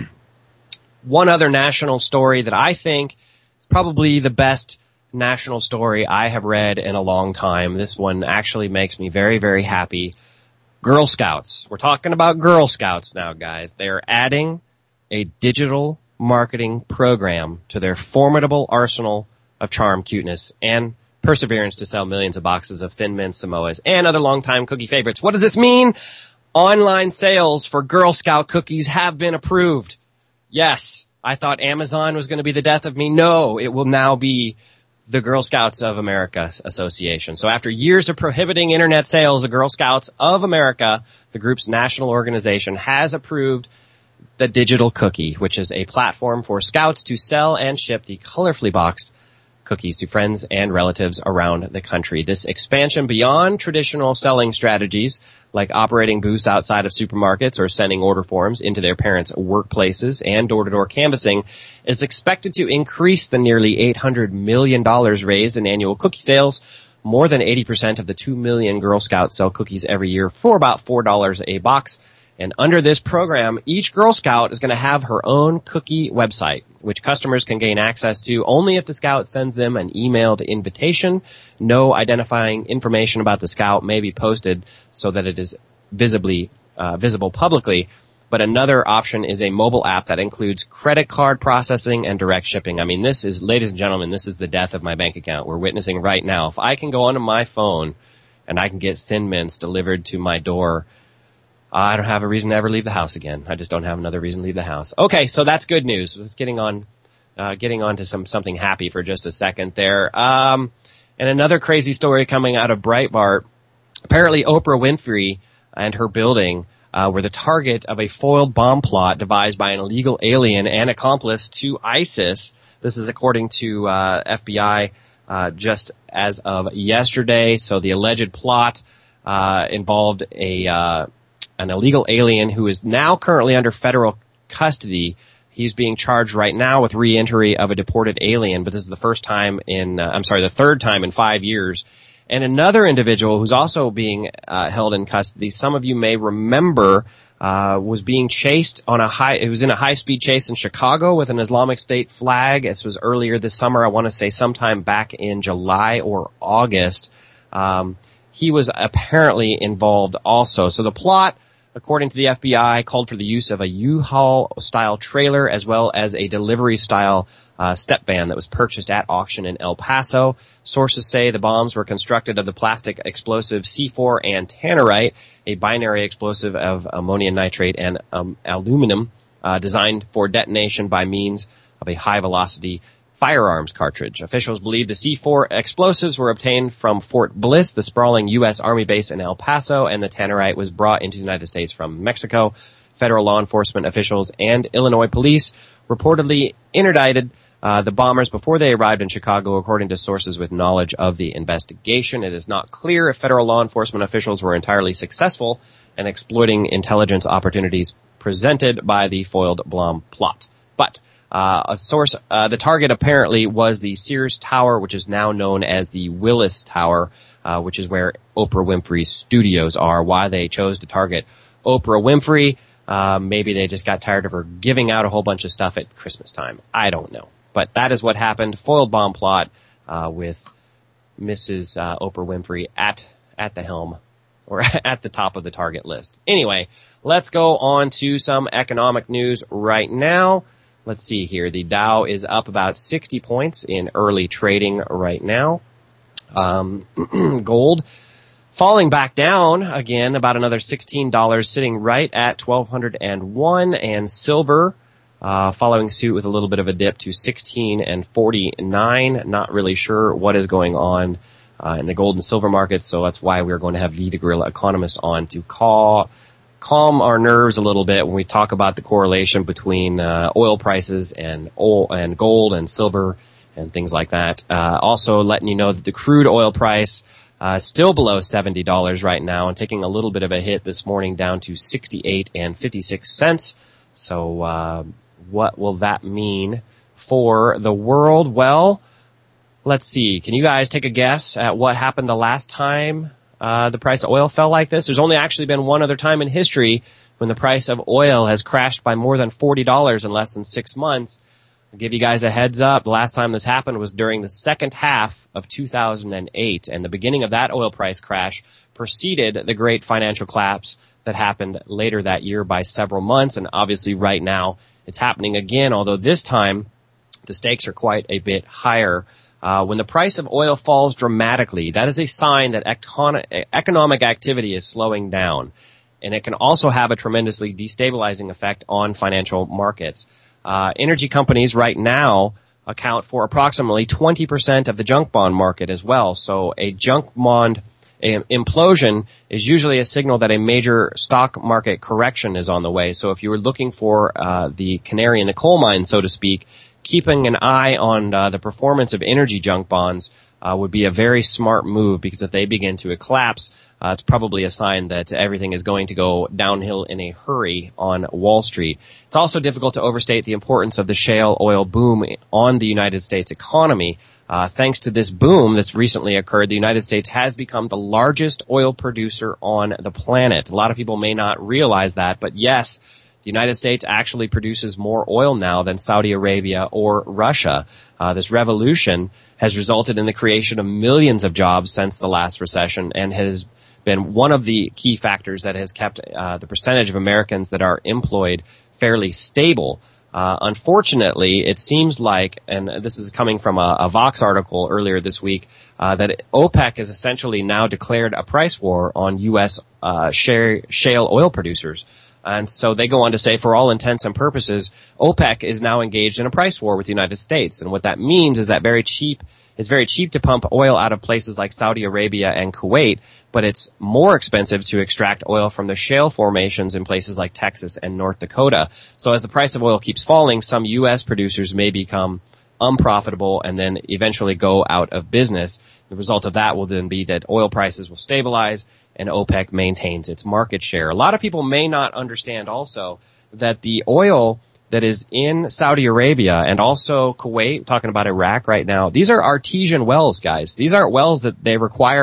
E: one other national story that I think is probably the best national story I have read in a long time. This one actually makes me very, very happy. Girl Scouts. We're talking about Girl Scouts now, guys. They are adding a digital marketing program to their formidable arsenal of charm, cuteness, and perseverance to sell millions of boxes of Thin Mint Samoas and other longtime cookie favorites. What does this mean? Online sales for Girl Scout cookies have been approved. Yes, I thought Amazon was going to be the death of me. No, it will now be the Girl Scouts of America Association. So after years of prohibiting internet sales, the Girl Scouts of America, the group's national organization, has approved the digital cookie, which is a platform for scouts to sell and ship the colorfully boxed cookies to friends and relatives around the country. This expansion beyond traditional selling strategies, like operating booths outside of supermarkets or sending order forms into their parents' workplaces and door-to-door canvassing, is expected to increase the nearly eight hundred million dollars raised in annual cookie sales. More than eighty percent of the two million Girl Scouts sell cookies every year for about four dollars a box. And under this program, each Girl Scout is going to have her own cookie website, which customers can gain access to only if the Scout sends them an emailed invitation. No identifying information about the Scout may be posted so that it is visibly uh, visible publicly. But another option is a mobile app that includes credit card processing and direct shipping. I mean, this is, ladies and gentlemen, this is the death of my bank account we're witnessing right now. If I can go onto my phone and I can get Thin Mints delivered to my door, I don't have a reason to ever leave the house again. I just don't have another reason to leave the house. Okay, so that's good news. Let's getting on, uh, getting on to some, something happy for just a second there. Um, and another crazy story coming out of Breitbart. Apparently Oprah Winfrey and her building, uh, were the target of a foiled bomb plot devised by an illegal alien and accomplice to ISIS. This is according to, uh, F B I, uh, just as of yesterday. So the alleged plot, uh, involved a, uh, an illegal alien who is now currently under federal custody. He's being charged right now with re-entry of a deported alien, but this is the first time in, uh, I'm sorry, the third time in five years. And another individual who's also being uh, held in custody. Some of you may remember uh, was being chased on a high, it was in a high-speed chase in Chicago with an Islamic State flag. This was earlier this summer, I want to say sometime back in July or August. Um, he was apparently involved also. So the plot, according to the F B I, called for the use of a U-Haul-style trailer as well as a delivery-style uh, step van that was purchased at auction in El Paso. Sources say the bombs were constructed of the plastic explosive C four and tannerite, a binary explosive of ammonium nitrate and um, aluminum, uh, designed for detonation by means of a high-velocity firearms cartridge. Officials believe the C four explosives were obtained from Fort Bliss, the sprawling U S Army base in El Paso, and the tannerite was brought into the United States from Mexico. Federal law enforcement officials and Illinois police reportedly interdicted uh, the bombers before they arrived in Chicago, according to sources with knowledge of the investigation. It is not clear if federal law enforcement officials were entirely successful in exploiting intelligence opportunities presented by the foiled bomb plot. But Uh, a source, uh, the target apparently was the Sears Tower, which is now known as the Willis Tower, uh, which is where Oprah Winfrey's studios are. Why they chose to target Oprah Winfrey, uh, maybe they just got tired of her giving out a whole bunch of stuff at Christmas time. I don't know. But that is what happened. Foiled bomb plot, uh, with Missus Uh, Oprah Winfrey at, at the helm, or at the top of the target list. Anyway, let's go on to some economic news right now. Let's see here. The Dow is up about sixty points in early trading right now. Um, gold falling back down again, about another sixteen dollars, sitting right at twelve oh one, and silver uh, following suit with a little bit of a dip to sixteen forty-nine. Not really sure what is going on uh, in the gold and silver markets, so that's why we're going to have V the Guerrilla Economist on to call calm our nerves a little bit when we talk about the correlation between uh, oil prices and oil and gold and silver and things like that. Uh, also letting you know that the crude oil price uh, still below seventy dollars right now and taking a little bit of a hit this morning down to sixty-eight and fifty-six cents. So uh, what will that mean for the world? Well, let's see. Can you guys take a guess at what happened the last time Uh, the price of oil fell like this? There's only actually been one other time in history when the price of oil has crashed by more than forty dollars in less than six months. I'll give you guys a heads up. The last time this happened was during the second half of two thousand eight, and the beginning of that oil price crash preceded the great financial collapse that happened later that year by several months, and obviously right now it's happening again, although this time the stakes are quite a bit higher. Uh, when the price of oil falls dramatically, that is a sign that econ- economic activity is slowing down. And it can also have a tremendously destabilizing effect on financial markets. Uh, energy companies right now account for approximately twenty percent of the junk bond market as well. So a junk bond a, implosion is usually a signal that a major stock market correction is on the way. So if you were looking for uh, the canary in the coal mine, so to speak, keeping an eye on uh, the performance of energy junk bonds uh, would be a very smart move, because if they begin to collapse, uh, it's probably a sign that everything is going to go downhill in a hurry on Wall Street. It's also difficult to overstate the importance of the shale oil boom on the United States economy. Uh, thanks to this boom that's recently occurred, the United States has become the largest oil producer on the planet. A lot of people may not realize that, but yes, the United States actually produces more oil now than Saudi Arabia or Russia. Uh, this revolution has resulted in the creation of millions of jobs since the last recession, and has been one of the key factors that has kept uh, the percentage of Americans that are employed fairly stable. Uh, unfortunately, it seems like, and this is coming from a, a Vox article earlier this week, uh, that OPEC has essentially now declared a price war on U S uh, shale, shale oil producers. And so they go on to say, for all intents and purposes, OPEC is now engaged in a price war with the United States. And what that means is that very cheap, it's very cheap to pump oil out of places like Saudi Arabia and Kuwait, but it's more expensive to extract oil from the shale formations in places like Texas and North Dakota. So as the price of oil keeps falling, some U S producers may become unprofitable and then eventually go out of business. The result of that will then be that oil prices will stabilize and OPEC maintains its market share. A lot of people may not understand also that the oil that is in Saudi Arabia and also Kuwait, talking about Iraq right now, these are artesian wells, guys. These aren't wells that they require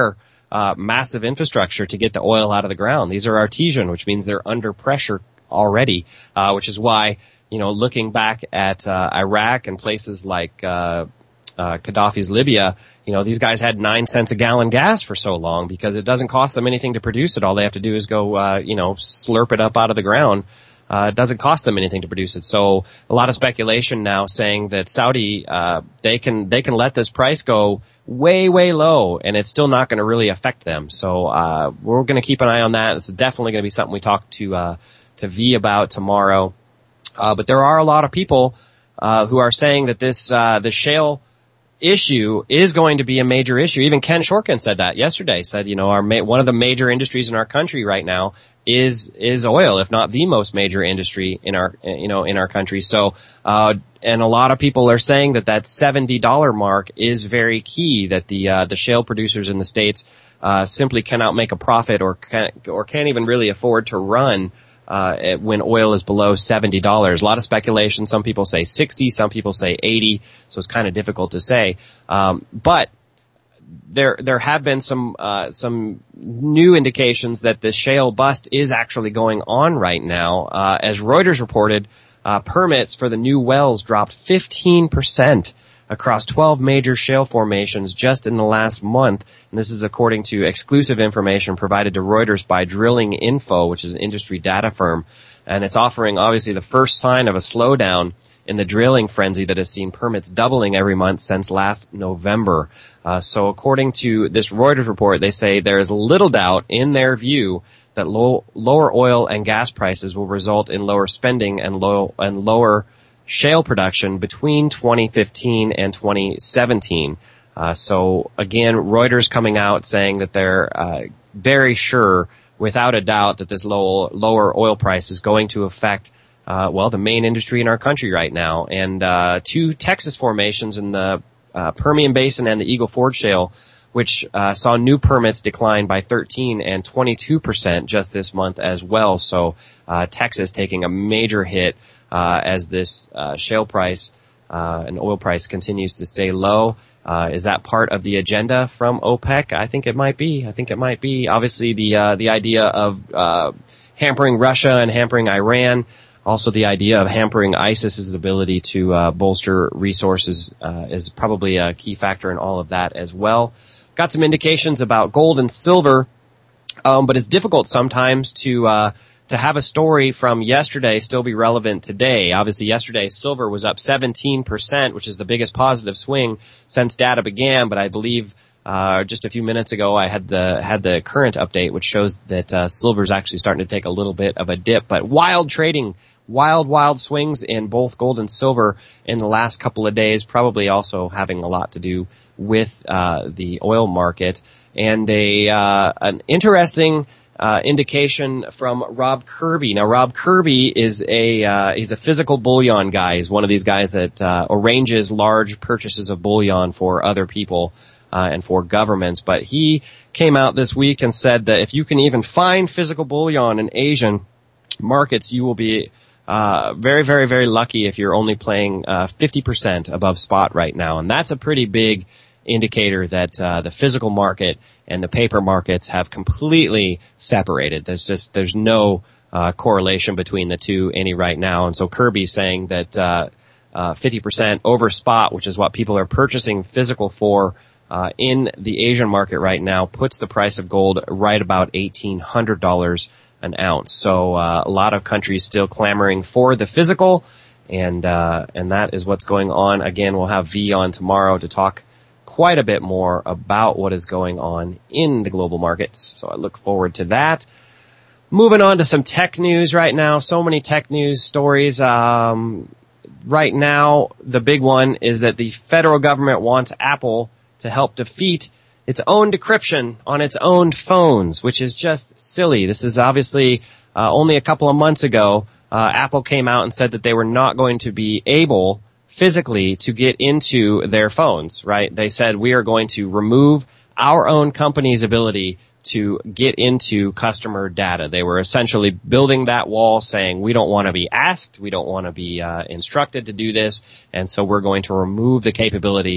E: uh, massive infrastructure to get the oil out of the ground. These are artesian, which means they're under pressure already, uh, which is why, you know, looking back at uh, Iraq and places like uh, uh, Gaddafi's Libya, you know, these guys had nine cents a gallon gas for so long because it doesn't cost them anything to produce it. All they have to do is go, uh, you know, slurp it up out of the ground. Uh, it doesn't cost them anything to produce it. So a lot of speculation now saying that Saudi, uh, they can, they can let this price go way, way low and it's still not going to really affect them. So, uh, we're going to keep an eye on that. This is definitely going to be something we talk to, uh, to V about tomorrow. Uh, but there are a lot of people, uh, who are saying that this, uh, the shale issue is going to be a major issue. Even Ken Shorkin said that yesterday, said, you know, our ma- one of the major industries in our country right now is, is oil, if not the most major industry in our, you know, in our country. So, uh, and a lot of people are saying that that seventy dollars mark is very key, that the, uh, the shale producers in the States, uh, simply cannot make a profit or can't, or can't even really afford to run Uh, when oil is below seventy dollars. A lot of speculation. Some people say sixty, some people say eighty, so it's kind of difficult to say. Um, but there, there have been some, uh, some new indications that the shale bust is actually going on right now. Uh, as Reuters reported, uh, permits for the new wells dropped fifteen percent across twelve major shale formations just in the last month. And this is according to exclusive information provided to Reuters by Drilling Info, which is an industry data firm. And it's offering obviously the first sign of a slowdown in the drilling frenzy that has seen permits doubling every month since last November. Uh, so according to this Reuters report, they say there is little doubt in their view that low, lower oil and gas prices will result in lower spending and low, and lower shale production between twenty fifteen and twenty seventeen. Uh, so again, Reuters coming out saying that they're uh, very sure, without a doubt, that this low, lower oil price is going to affect, uh, well, the main industry in our country right now. And uh, two Texas formations in the uh, Permian Basin and the Eagle Ford Shale, which uh, saw new permits decline by thirteen and twenty-two percent just this month as well. So uh, Texas taking a major hit Uh, as this, uh, shale price, uh, and oil price continues to stay low. Uh, is that part of the agenda from OPEC? I think it might be. I think it might be. Obviously the, uh, the idea of, uh, hampering Russia and hampering Iran. Also the idea of hampering ISIS's ability to, uh, bolster resources, uh, is probably a key factor in all of that as well. Got some indications about gold and silver, um, but it's difficult sometimes to, uh, to have a story from yesterday still be relevant today. Obviously yesterday silver was up seventeen percent, which is the biggest positive swing since data began, but I believe uh just a few minutes ago I had the had the current update, which shows that uh silver's actually starting to take a little bit of a dip. But wild trading, wild wild swings in both gold and silver in the last couple of days, probably also having a lot to do with uh the oil market. And a uh an interesting Uh, indication from Rob Kirby. Now, Rob Kirby is a, uh, he's a physical bullion guy. He's one of these guys that, uh, arranges large purchases of bullion for other people, uh, and for governments. But he came out this week and said that if you can even find physical bullion in Asian markets, you will be, uh, very, very, very lucky if you're only playing, uh, fifty percent above spot right now. And that's a pretty big indicator that, uh, the physical market and the paper markets have completely separated. There's just, there's no, uh, correlation between the two any right now. And so Kirby's saying that, uh, uh, fifty percent over spot, which is what people are purchasing physical for, uh, in the Asian market right now, puts the price of gold right about eighteen hundred dollars an ounce. So, uh, a lot of countries still clamoring for the physical. And, uh, and that is what's going on. Again, we'll have V on tomorrow to talk quite a bit more about what is going on in the global markets. So I look forward to that. Moving on to some tech news right now. So many tech news stories. Um, right now, the big one is that the federal government wants Apple to help defeat its own decryption on its own phones, which is just silly. This is obviously uh, only a couple of months ago. Uh, Apple came out and said that they were not going to be able physically to get into their phones, right? They said we are going to remove our own company's ability to get into customer data. They were essentially building that wall saying we don't want to be asked, we don't want to be uh, instructed to do this, and so we're going to remove the capability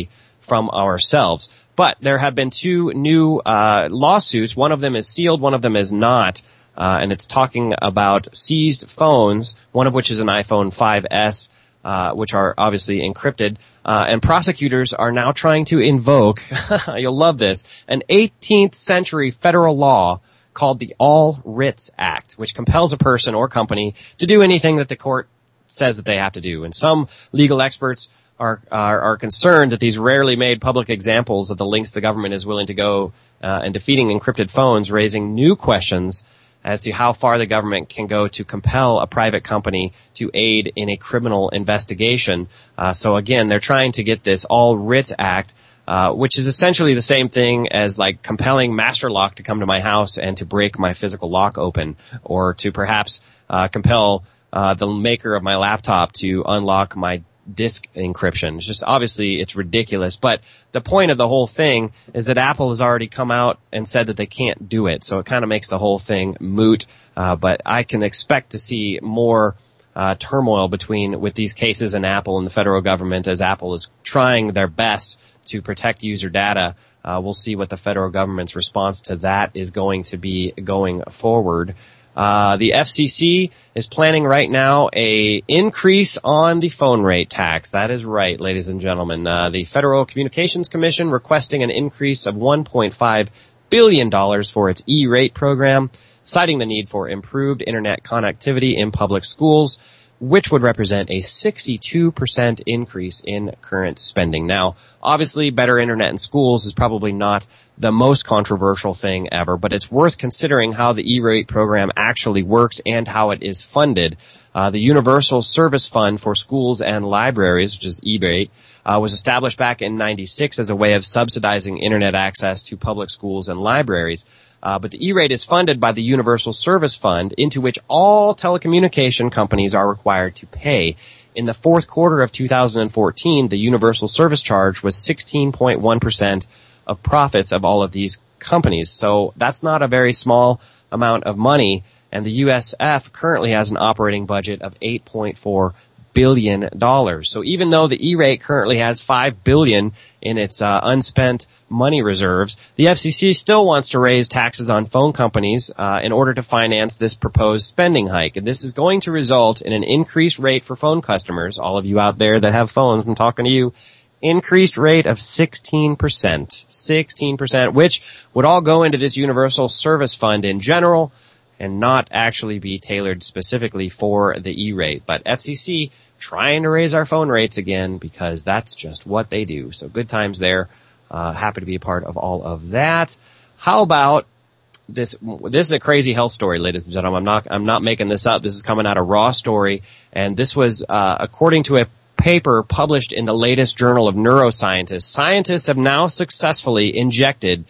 E: from ourselves. But there have been two new uh lawsuits. One of them is sealed, one of them is not. Uh and it's talking about seized phones, one of which is an iPhone five S, uh which are obviously encrypted. Uh and prosecutors are now trying to invoke, you'll love this, an eighteenth century federal law called the All Writs Act, which compels a person or company to do anything that the court says that they have to do. And some legal experts are, are, are concerned that these rarely made public examples of the lengths the government is willing to go uh, in defeating encrypted phones, raising new questions as to how far the government can go to compel a private company to aid in a criminal investigation. Uh, so again, they're trying to get this All Writs Act, uh, which is essentially the same thing as like compelling Master Lock to come to my house and to break my physical lock open, or to perhaps uh, compel uh, the maker of my laptop to unlock my disk encryption. It's just, obviously, it's ridiculous. But the point of the whole thing is that Apple has already come out and said that they can't do it. So it kind of makes the whole thing moot. Uh, but I can expect to see more uh, turmoil between, with these cases and Apple and the federal government, as Apple is trying their best to protect user data. Uh, we'll see what the federal government's response to that is going to be going forward. Uh, the F C C is planning right now a increase on the phone rate tax. That is right, ladies and gentlemen. Uh, the Federal Communications Commission requesting an increase of one point five billion dollars for its E-rate program, citing the need for improved internet connectivity in public schools, which would represent a sixty-two percent increase in current spending. Now, obviously, better internet in schools is probably not the most controversial thing ever, but it's worth considering how the E-rate program actually works and how it is funded. Uh, the Universal Service Fund for Schools and Libraries, which is E-rate, uh, was established back in ninety-six as a way of subsidizing internet access to public schools and libraries. Uh, but the E-rate is funded by the Universal Service Fund, into which all telecommunication companies are required to pay. In the fourth quarter of two thousand fourteen, the Universal Service Charge was sixteen point one percent of profits of all of these companies. So that's not a very small amount of money, and the U S F currently has an operating budget of eight point four billion dollars. So even though the E-rate currently has five billion dollars in its uh, unspent money reserves, the F C C still wants to raise taxes on phone companies uh, in order to finance this proposed spending hike. And this is going to result in an increased rate for phone customers, all of you out there that have phones, I'm talking to you, increased rate of sixteen percent. sixteen percent, which would all go into this Universal Service Fund in general and not actually be tailored specifically for the E-rate. But F C C trying to raise our phone rates again, because that's just what they do. So good times there. Uh, happy to be a part of all of that. How about this? This is a crazy health story, ladies and gentlemen. I'm not, I'm not making this up. This is coming out of Raw Story. And this was, uh, according to a paper published in the latest Journal of Neuroscientists. Scientists have now successfully injected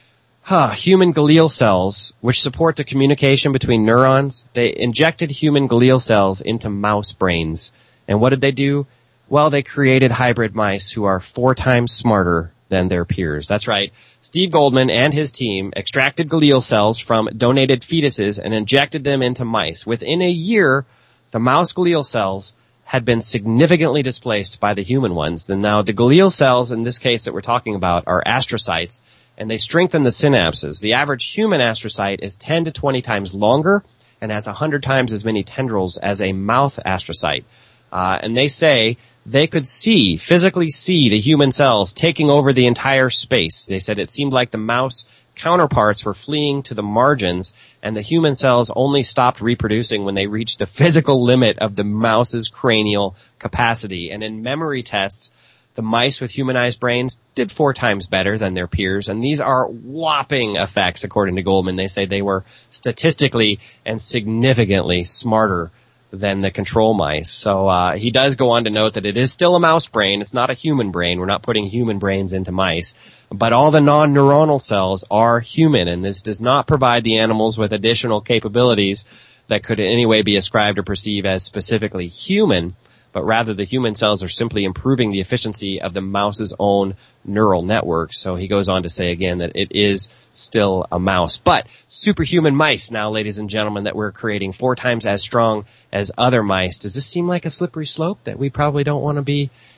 E: huh, human glial cells, which support the communication between neurons. They injected human glial cells into mouse brains. And what did they do? Well, they created hybrid mice who are four times smarter than their peers. That's right. Steve Goldman and his team extracted glial cells from donated fetuses and injected them into mice. Within a year, the mouse glial cells had been significantly displaced by the human ones. And now the glial cells in this case that we're talking about are astrocytes, and they strengthen the synapses. The average human astrocyte is ten to twenty times longer and has one hundred times as many tendrils as a mouth astrocyte. Uh, and they say they could see, physically see the human cells taking over the entire space. They said it seemed like the mouse counterparts were fleeing to the margins, and the human cells only stopped reproducing when they reached the physical limit of the mouse's cranial capacity. And in memory tests, the mice with humanized brains did four times better than their peers, and these are whopping effects, according to Goldman. They say they were statistically and significantly smarter than the control mice. So uh he does go on to note that it is still a mouse brain. It's not a human brain. We're not putting human brains into mice. But all the non-neuronal cells are human, and this does not provide the animals with additional capabilities that could in any way be ascribed or perceived as specifically human, but rather the human cells are simply improving the efficiency of the mouse's own neural network. So he goes on to say again that it is still a mouse. But superhuman mice now, ladies and gentlemen, that we're creating four times as strong as other mice. Does this seem like a slippery slope that we probably don't want to be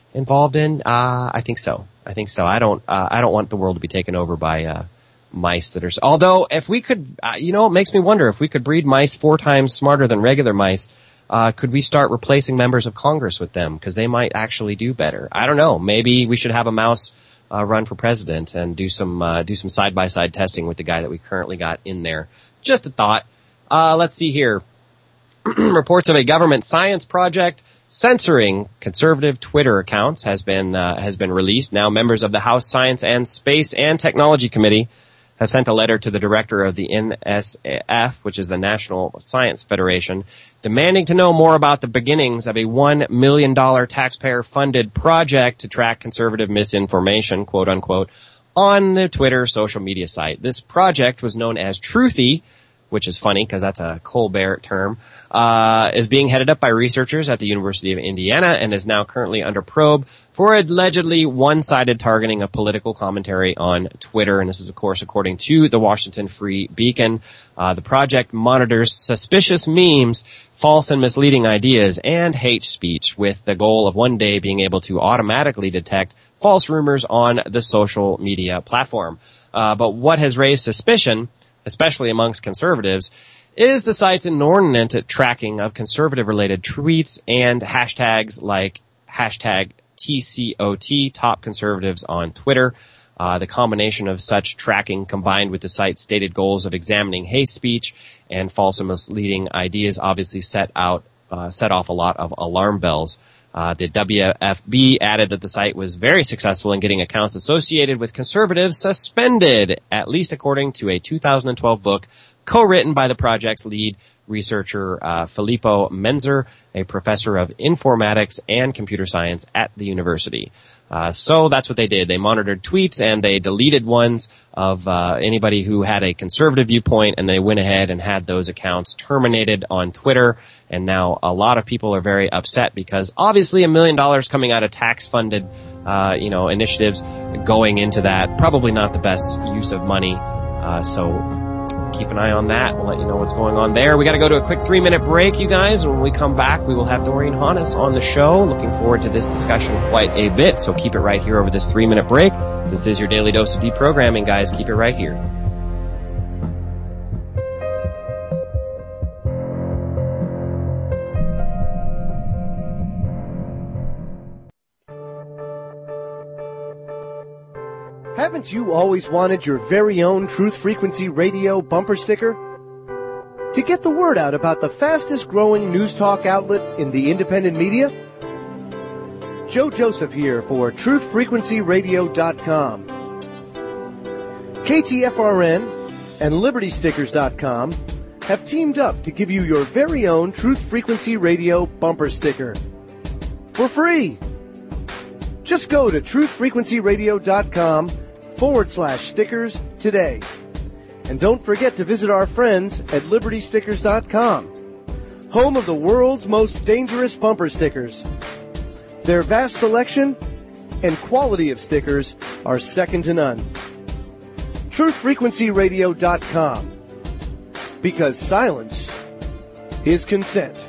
E: involved in? Uh, I think so. I think so. I don't, uh, I don't want the world to be taken over by, uh, mice that are, although if we could, uh, you know, it makes me wonder if we could breed mice four times smarter than regular mice, uh, could we start replacing members of Congress with them? Cause they might actually do better. I don't know. Maybe we should have a mouse, uh, run for president and do some, uh, do some side by side testing with the guy that we currently got in there. Just a thought. Uh, let's see here. Reports of a government science project censoring conservative Twitter accounts has been, uh, has been released. Now members of the House Science and Space and Technology Committee have sent a letter to the director of the N S F, which is the National Science Federation, demanding to know more about the beginnings of a one million dollars taxpayer-funded project to track conservative misinformation, quote unquote, on the Twitter social media site. This project was known as Truthy, which is funny because that's a Colbert term, uh, is being headed up by researchers at the University of Indiana and is now currently under probe for allegedly one-sided targeting of political commentary on Twitter. And this is, of course, according to the Washington Free Beacon. Uh, the project monitors suspicious memes, false and misleading ideas, and hate speech with the goal of one day being able to automatically detect false rumors on the social media platform. Uh, but what has raised suspicion, especially amongst conservatives, is the site's inordinate tracking of conservative-related tweets and hashtags like hashtag T C O T, top conservatives on Twitter. Uh, the combination of such tracking combined with the site's stated goals of examining hate speech and false and misleading ideas obviously set out, uh, set off a lot of alarm bells. Uh, the W F B added that the site was very successful in getting accounts associated with conservatives suspended, at least according to a two thousand twelve book co-written by the project's lead researcher, uh, Filippo Menzer, a professor of informatics and computer science at the university. Uh, so that's what they did. They monitored tweets and they deleted ones of, uh, anybody who had a conservative viewpoint, and they went ahead and had those accounts terminated on Twitter. And now a lot of people are very upset because obviously a million dollars coming out of tax-funded, uh, you know, initiatives going into that, probably not the best use of money. Uh, so keep an eye on that. We'll let you know what's going on there. We got to go to a quick three-minute break, you guys. When we come back, we will have Doreen Hannes on the show. Looking forward to this discussion quite a bit, so keep it right here over this three-minute break. This is your Daily Dose of Deprogramming, guys. Keep it right here.
K: Haven't you always wanted your very own Truth Frequency Radio bumper sticker? To get the word out about the fastest growing news talk outlet in the independent media? Joe Joseph here for truth frequency radio dot com. K T F R N and liberty stickers dot com have teamed up to give you your very own Truth Frequency Radio bumper sticker for free. Just go to truth frequency radio dot com forward slash stickers today. And don't forget to visit our friends at liberty stickers dot com, home of the world's most dangerous bumper stickers. Their vast selection and quality of stickers are second to none. truth frequency radio dot com, because silence is consent.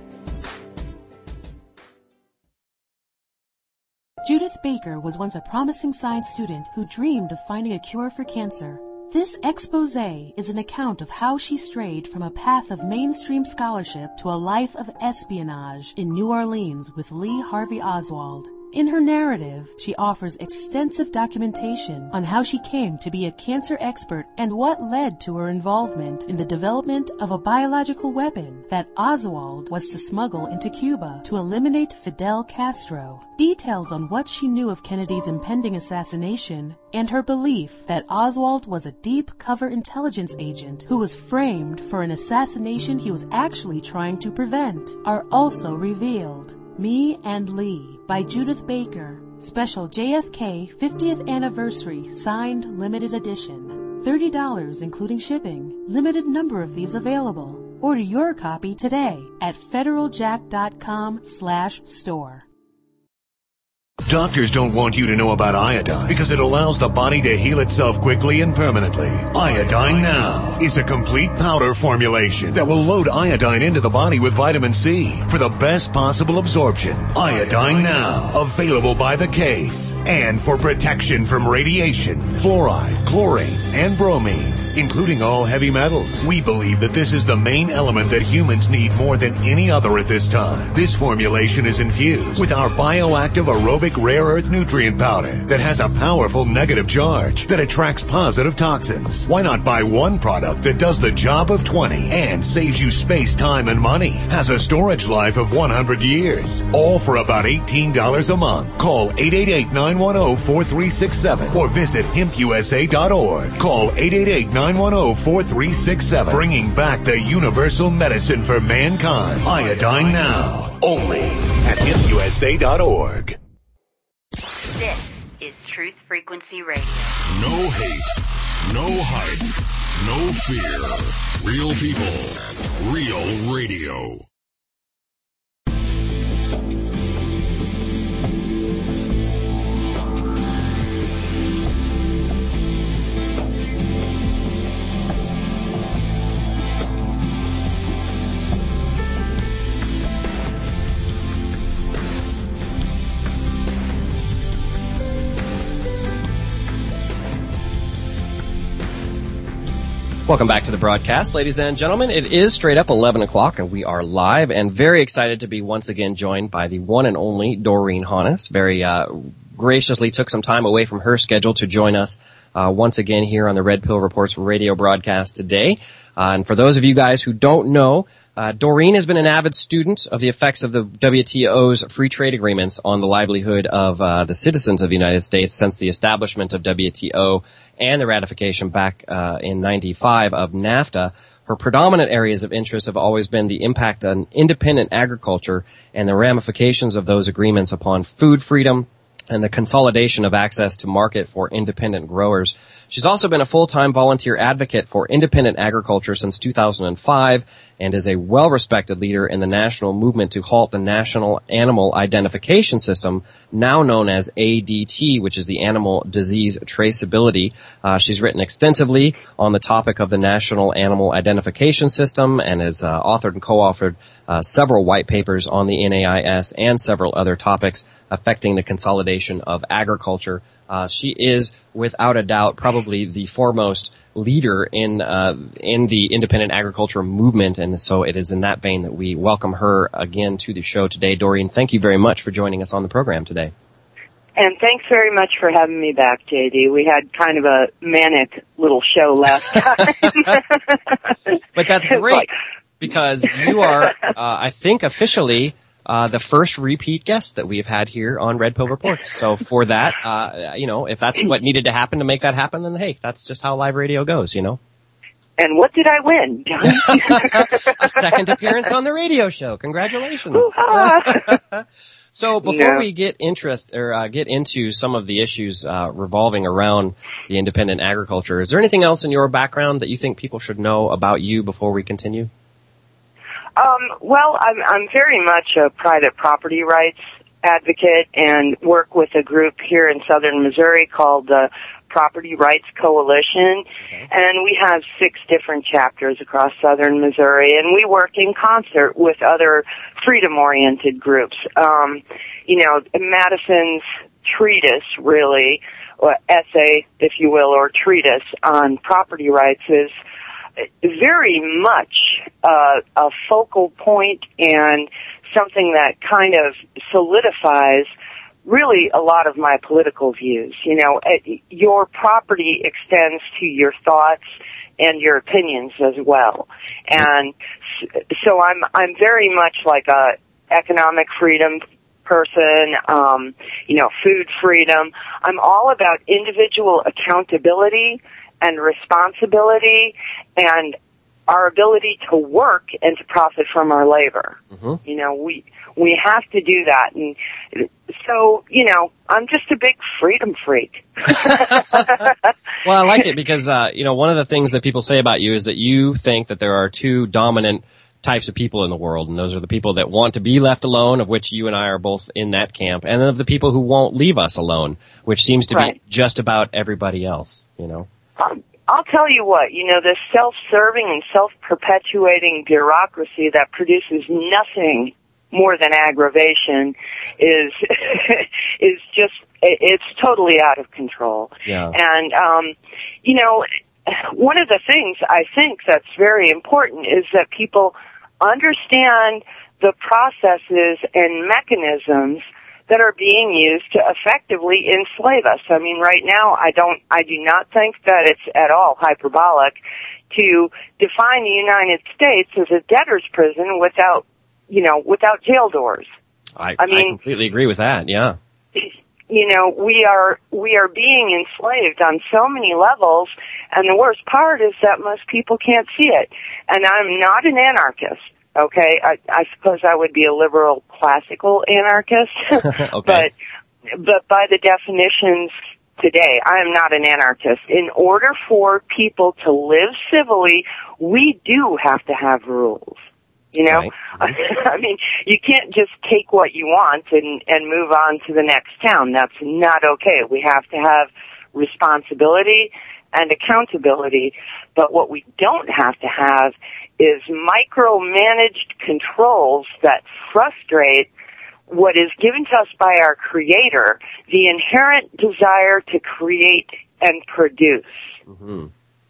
L: Judith Baker was once a promising science student who dreamed of finding a cure for cancer. This expose is an account of how she strayed from a path of mainstream scholarship to a life of espionage in New Orleans with Lee Harvey Oswald. In her narrative, she offers extensive documentation on how she came to be a cancer expert and what led to her involvement in the development of a biological weapon that Oswald was to smuggle into Cuba to eliminate Fidel Castro. Details on what she knew of Kennedy's impending assassination and her belief that Oswald was a deep-cover intelligence agent who was framed for an assassination he was actually trying to prevent are also revealed. Me and Lee by Judith Baker. Special J F K fiftieth Anniversary Signed Limited Edition. thirty dollars including shipping. Limited number of these available. Order your copy today at federal jack dot com slash store.
B: Doctors don't want you to know about iodine because it allows the body to heal itself quickly and permanently. Iodine Now is a complete powder formulation that will load iodine into the body with vitamin C for the best possible absorption. Iodine Now, available by the case. And for protection from radiation, fluoride, chlorine, and bromine, including all heavy metals. We believe that this is the main element that humans need more than any other at this time. This formulation is infused with our bioactive aerobic rare earth nutrient powder that has a powerful negative charge that attracts positive toxins. Why not buy one product that does the job of twenty and saves you space, time, and money? Has a storage life of one hundred years. All for about eighteen dollars a month. Call eight eight eight, nine one zero, four three six seven or visit hemp u s a dot org. Call eight eight eight, nine one zero, four three six seven. Bringing back the universal medicine for mankind. Iodine Now. Only at hemp u s a dot org.
M: This is Truth Frequency Radio.
N: No hate, no hype, no fear. Real people, real radio.
E: Welcome back to the broadcast, ladies and gentlemen. It is straight up eleven o'clock, and we are live and very excited to be once again joined by the one and only Doreen Honus. Very uh, graciously took some time away from her schedule to join us uh, once again here on the Red Pill Reports radio broadcast today. Uh, and for those of you guys who don't know, uh, Doreen has been an avid student of the effects of the W T O's free trade agreements on the livelihood of uh, the citizens of the United States since the establishment of W T O and the ratification back uh, in ninety-five of NAFTA. Her predominant areas of interest have always been the impact on independent agriculture and the ramifications of those agreements upon food freedom and the consolidation of access to market for independent growers. She's also been a full-time volunteer advocate for independent agriculture since two thousand five and is a well-respected leader in the national movement to halt the National Animal Identification System, now known as A D T, which is the Animal Disease Traceability. Uh, she's written extensively on the topic of the National Animal Identification System and has uh, authored and co-authored uh, several white papers on the N A I S and several other topics affecting the consolidation of agriculture. Uh, she is, without a doubt, probably the foremost leader in uh, in the independent agriculture movement, and so it is in that vein that we welcome her again to the show today. Doreen, thank you very much for joining us on the program today.
O: And thanks very much for having me back, J D. We had kind of a manic little show last time.
E: But that's great, because you are, uh, I think, officially Uh, the first repeat guest that we've had here on Red Pill Reports. So for that, uh, you know, if that's what needed to happen to make that happen, then hey, that's just how live radio goes, you know.
O: And what did I win, John?
E: A second appearance on the radio show. Congratulations. So before
O: No.
E: we get interest or uh, get into some of the issues uh, revolving around the independent agriculture, is there anything else in your background that you think people should know about you before we continue?
O: Um, well, I'm, I'm very much a private property rights advocate and work with a group here in southern Missouri called the Property Rights Coalition. Okay. And we have six different chapters across southern Missouri, and we work in concert with other freedom-oriented groups. Um, you know, Madison's treatise, really, or essay, if you will, or treatise on property rights is very much uh, a focal point and something that kind of solidifies really a lot of my political views. You know, your property extends to your thoughts and your opinions as well. And so I'm I'm very much like a economic freedom person, um, you know, food freedom. I'm all about individual accountability and responsibility and our ability to work and to profit from our labor. Mm-hmm. You know, we we have to do that. And so, you know, I'm just a big freedom freak.
E: Well, I like it because, uh, you know, one of the things that people say about you is that you think that there are two dominant types of people in the world, and those are the people that want to be left alone, of which you and I are both in that camp, and then of the people who won't leave us alone, which seems to
O: right.
E: be just about everybody else, you know.
O: Um, I'll tell you what, you know, this self-serving and self-perpetuating bureaucracy that produces nothing more than aggravation is is just, it's totally out of control.
E: Yeah.
O: And, um, you know, one of the things I think that's very important is that people understand the processes and mechanisms that are being used to effectively enslave us. I mean, right now, I don't, I do not think that it's at all hyperbolic to define the United States as a debtor's prison without, you know, without jail doors.
E: I,
O: I mean,
E: I completely agree with that, yeah.
O: You know, we are, we are being enslaved on so many levels, and the worst part is that most people can't see it. And I'm not an anarchist, okay? I, I suppose I would be a liberal classical anarchist,
E: okay.
O: but, but by the definitions today, I am not an anarchist. In order for people to live civilly, we do have to have rules. You know,
E: right.
O: I mean, you can't just take what you want and, and move on to the next town. That's not okay. We have to have responsibility and accountability. But what we don't have to have is micromanaged controls that frustrate what is given to us by our Creator, the inherent desire to create and produce.
E: Mm-hmm.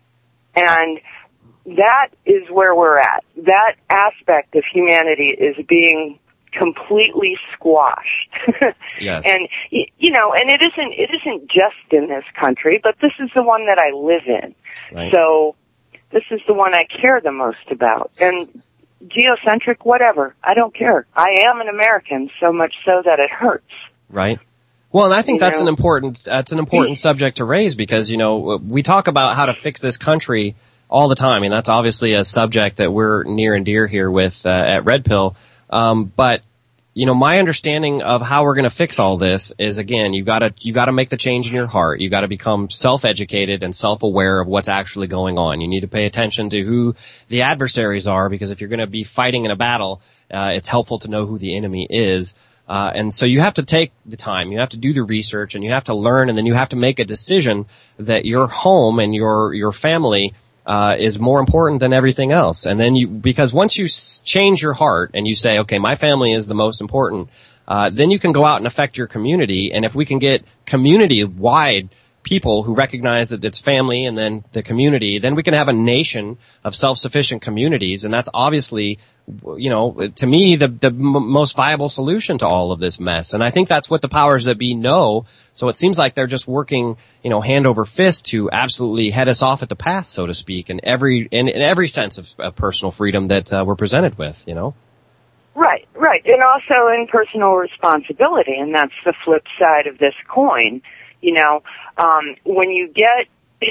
O: And that is where we're at. That aspect of humanity is being completely squashed.
E: Yes.
O: And, you know, and it isn't, it isn't just in this country, but this is the one that I live in.
E: Right.
O: So this is the one I care the most about. And geocentric, whatever, I don't care. I am an American, so much so that it hurts.
E: Right. Well, and I think
O: you
E: that's
O: know?
E: an important, that's an important subject to raise because, you know, we talk about how to fix this country all the time. I mean, that's obviously a subject that we're near and dear here with, uh, at Red Pill. Um, but, you know, my understanding of how we're going to fix all this is, again, you gotta, you gotta make the change in your heart. You gotta become self-educated and self-aware of what's actually going on. You need to pay attention to who the adversaries are, because if you're going to be fighting in a battle, uh, it's helpful to know who the enemy is. Uh, and so you have to take the time, you have to do the research, and you have to learn, and then you have to make a decision that your home and your, your family, uh, is more important than everything else. And then you, because once you s- change your heart and you say, okay, my family is the most important, uh, then you can go out and affect your community. And if we can get community-wide people who recognize that it's family and then the community, then we can have a nation of self-sufficient communities. And that's obviously, you know, to me, the, the m- most viable solution to all of this mess. And I think that's what the powers that be know. So it seems like they're just working, you know, hand over fist to absolutely head us off at the pass, so to speak, in every, in, in every sense of, of personal freedom that uh, we're presented with, you know?
O: Right, right. And also in personal responsibility. And that's the flip side of this coin. You know, um, when you get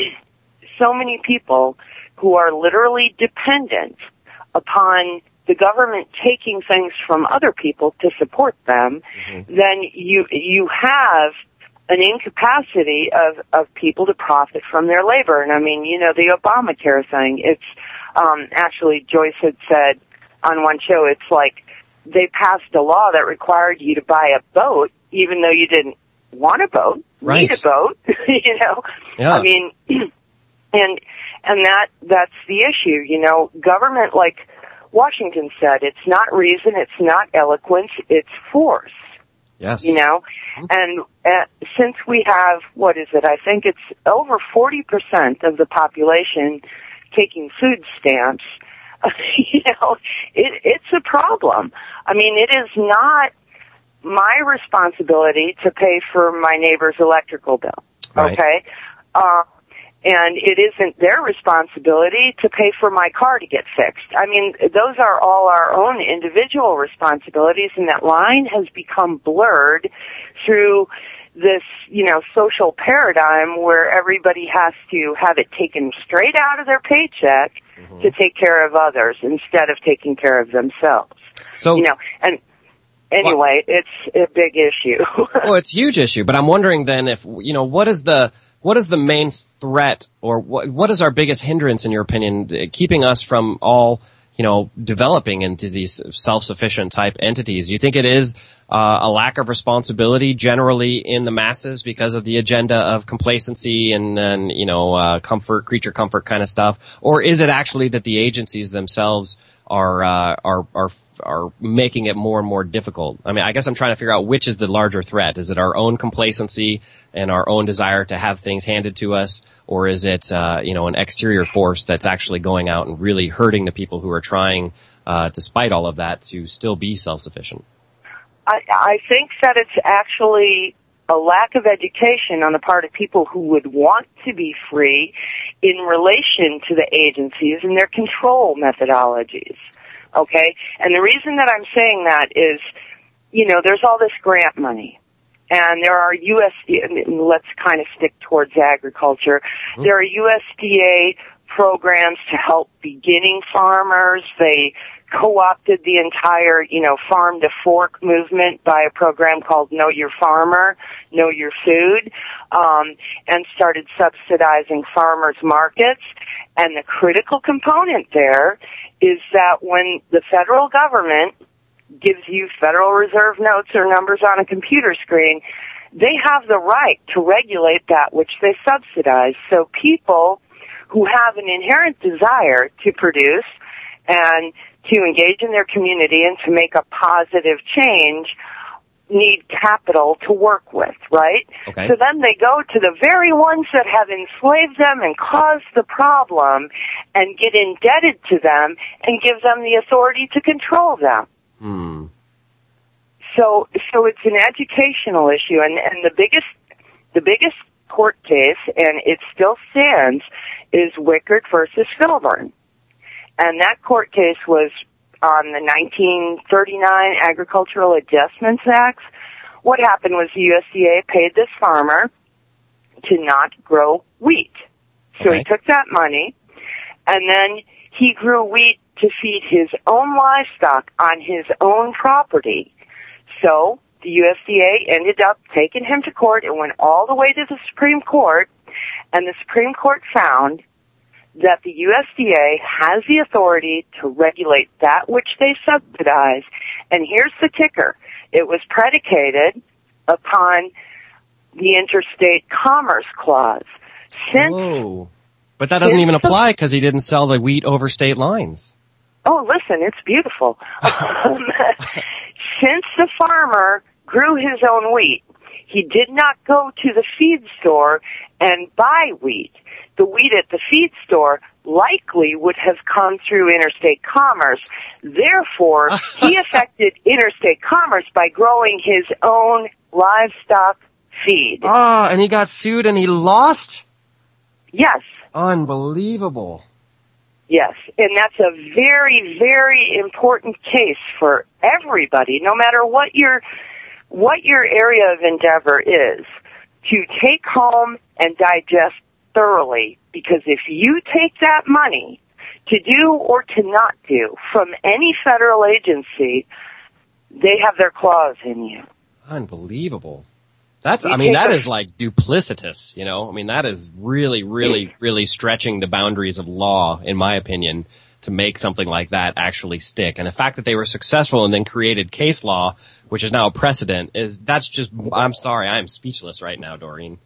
O: so many people who are literally dependent upon the government taking things from other people to support them, mm-hmm. then you you have an incapacity of, of people to profit from their labor. And I mean, you know, the Obamacare thing, it's um, actually Joyce had said on one show, it's like they passed a law that required you to buy a boat even though you didn't want a boat,
E: right.
O: need a boat, you know.
E: Yeah.
O: I mean, and and that that's the issue, you know. Government, like Washington said, it's not reason, it's not eloquence, it's force.
E: Yes.
O: You know, and uh, since we have, what is it? I think it's over forty percent of the population taking food stamps. You know, it, it's a problem. I mean, it is not my responsibility to pay for my neighbor's electrical bill,
E: right.
O: okay? Uh, and it isn't their responsibility to pay for my car to get fixed. I mean, those are all our own individual responsibilities, and that line has become blurred through this, you know, social paradigm where everybody has to have it taken straight out of their paycheck mm-hmm. to take care of others instead of taking care of themselves.
E: So,
O: you know, and Anyway, well, it's a big issue.
E: Well, it's a huge issue, but I'm wondering then if, you know, what is the, what is the main threat, or what, what is our biggest hindrance, in your opinion, keeping us from all, you know, developing into these self-sufficient type entities? Do you think it is uh, a lack of responsibility generally in the masses because of the agenda of complacency and, and you know, uh, comfort, creature comfort kind of stuff? Or is it actually that the agencies themselves are, uh, are, are, are making it more and more difficult? I mean, I guess I'm trying to figure out which is the larger threat. Is it our own complacency and our own desire to have things handed to us? Or is it, uh, you know, an exterior force that's actually going out and really hurting the people who are trying, uh, despite all of that, to still be self-sufficient?
O: I, I think that it's actually a lack of education on the part of people who would want to be free in relation to the agencies and their control methodologies. Okay? And the reason that I'm saying that is, you know, there's all this grant money. And there are U S D A, let's kind of stick towards agriculture. Mm-hmm. There are U S D A programs to help beginning farmers. They co-opted the entire, you know, farm to fork movement by a program called Know Your Farmer, Know Your Food, um, and started subsidizing farmers markets. And the critical component there is that when the federal government gives you Federal Reserve notes or numbers on a computer screen, they have the right to regulate that which they subsidize. So people who have an inherent desire to produce and to engage in their community and to make a positive change need capital to work with, right?
E: Okay.
O: So then they go to the very ones that have enslaved them and caused the problem and get indebted to them and give them the authority to control them.
E: Hmm.
O: So, so it's an educational issue, and, and the biggest, the biggest court case, and it still stands, is Wickard versus Filburn. And that court case was on the nineteen thirty-nine Agricultural Adjustments Act. What happened was the U S D A paid this farmer to not grow wheat. So
E: Okay.
O: he took that money, and then he grew wheat to feed his own livestock on his own property. So the U S D A ended up taking him to court. It went all the way to the Supreme Court, and the Supreme Court found that the U S D A has the authority to regulate that which they subsidize. And here's the kicker. It was predicated upon the Interstate Commerce Clause. Since
E: Whoa. But that doesn't even apply because he didn't sell the wheat over state lines.
O: Oh, listen, it's beautiful. um, since the farmer grew his own wheat, he did not go to the feed store and buy wheat. The wheat at the feed store likely would have come through interstate commerce. Therefore, he affected interstate commerce by growing his own livestock feed.
E: Ah, and he got sued and he lost?
O: Yes.
E: Unbelievable.
O: Yes, and that's a very, very important case for everybody, no matter what your what your area of endeavor is, to take home and digest thoroughly, because if you take that money to do or to not do from any federal agency, they have their claws in you.
E: Unbelievable. That's,
O: You
E: I mean,
O: take
E: that
O: a-
E: is like duplicitous, you know? I mean, that is really, really, really stretching the boundaries of law, in my opinion, to make something like that actually stick. And the fact that they were successful and then created case law, which is now a precedent, is, that's just, I'm sorry, I am speechless right now, Doreen.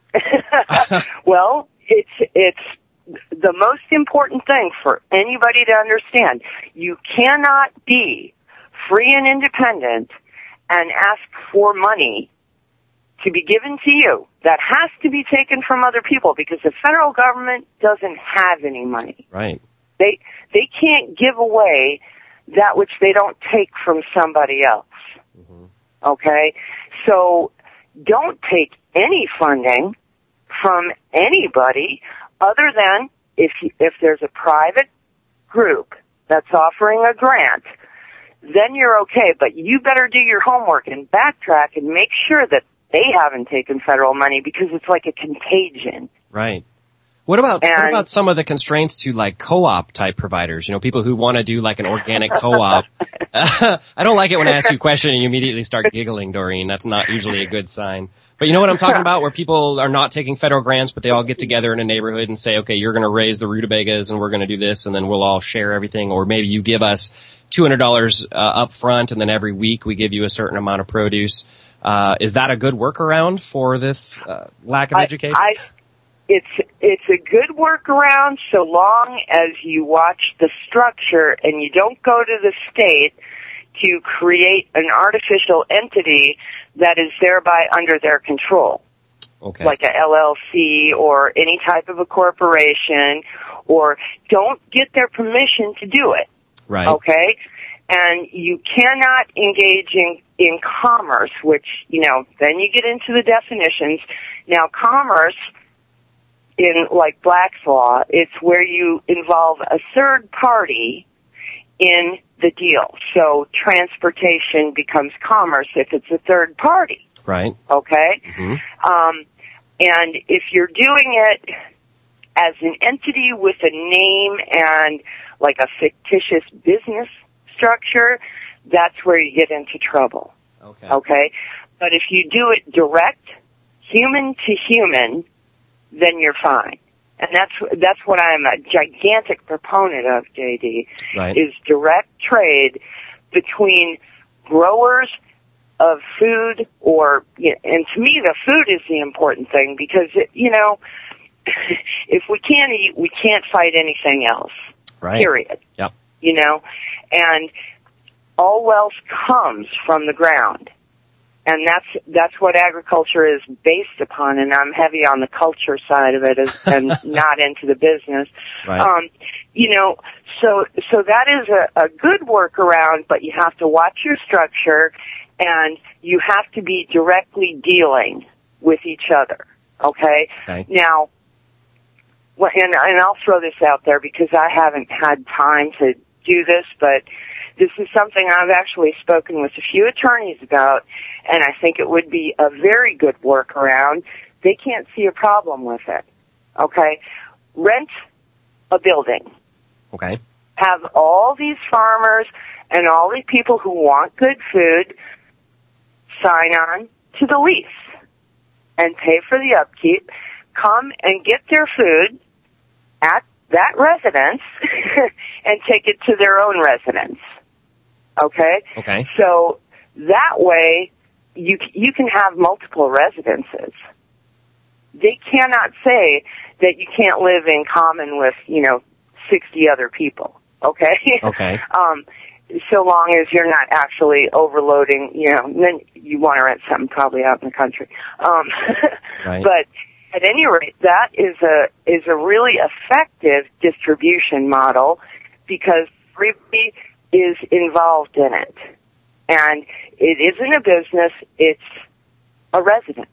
O: Well, it's it's the most important thing for anybody to understand. You cannot be free and independent and ask for money to be given to you. That has to be taken from other people because the federal government doesn't have any money.
E: Right.
O: They they can't give away that which they don't take from somebody else. Mm-hmm. Okay? So don't take any funding from anybody other than if if there's a private group that's offering a grant, then you're okay. But you better do your homework and backtrack and make sure that they haven't taken federal money because it's like a contagion.
E: Right. What about
O: And,
E: what about some of the constraints to like co-op type providers? You know, people who want to do like an organic co-op. I don't like it when I ask you a question and you immediately start giggling, Doreen. That's not usually a good sign. But you know what I'm talking about, where people are not taking federal grants, but they all get together in a neighborhood and say, okay, you're going to raise the rutabagas and we're going to do this, and then we'll all share everything. Or maybe you give us two hundred dollars uh, up front, and then every week we give you a certain amount of produce. Uh, is that a good workaround for this uh, lack of
O: I,
E: education?
O: I, it's it's a good workaround so long as you watch the structure and you don't go to the state to create an artificial entity that is thereby under their control.
E: Okay.
O: Like a L L C or any type of a corporation, or don't get their permission to do it.
E: Right.
O: Okay? And you cannot engage in, in commerce, which, you know, then you get into the definitions. Now, commerce, in like Black's Law, it's where you involve a third party in the deal. So transportation becomes commerce if it's a third party.
E: Right.
O: Okay?
E: Mm-hmm.
O: Um, and if you're doing it as an entity with a name and like a fictitious business structure, that's where you get into trouble.
E: Okay.
O: Okay? But if you do it direct, human to human, then you're fine. And that's that's what I'm a gigantic proponent of, J D,
E: right.
O: is direct trade between growers of food, or, you know, and to me the food is the important thing, because, it, you know, if we can't eat, we can't fight anything else.
E: Right.
O: Period.
E: Yep.
O: You know, and all wealth comes from the ground. And that's that's what agriculture is based upon, and I'm heavy on the culture side of it as, and not into the business.
E: Right.
O: Um, you know, so so that is a, a good workaround, but you have to watch your structure, and you have to be directly dealing with each other. Okay.
E: Okay.
O: Now, well, and and I'll throw this out there because I haven't had time to do this, but this is something I've actually spoken with a few attorneys about, and I think it would be a very good workaround. They can't see a problem with it. Okay? Rent a building.
E: Okay.
O: Have all these farmers and all these people who want good food sign on to the lease and pay for the upkeep, come and get their food at that residence and take it to their own residence. Okay?
E: Okay.
O: So that way you you can have multiple residences. They cannot say that you can't live in common with, you know, sixty other people. Okay?
E: Okay.
O: um so long as you're not actually overloading, you know, then you want to rent something probably out in the country. Um
E: right.
O: But at any rate, that is a is a really effective distribution model because everybody is involved in it. And it isn't a business, it's a residence.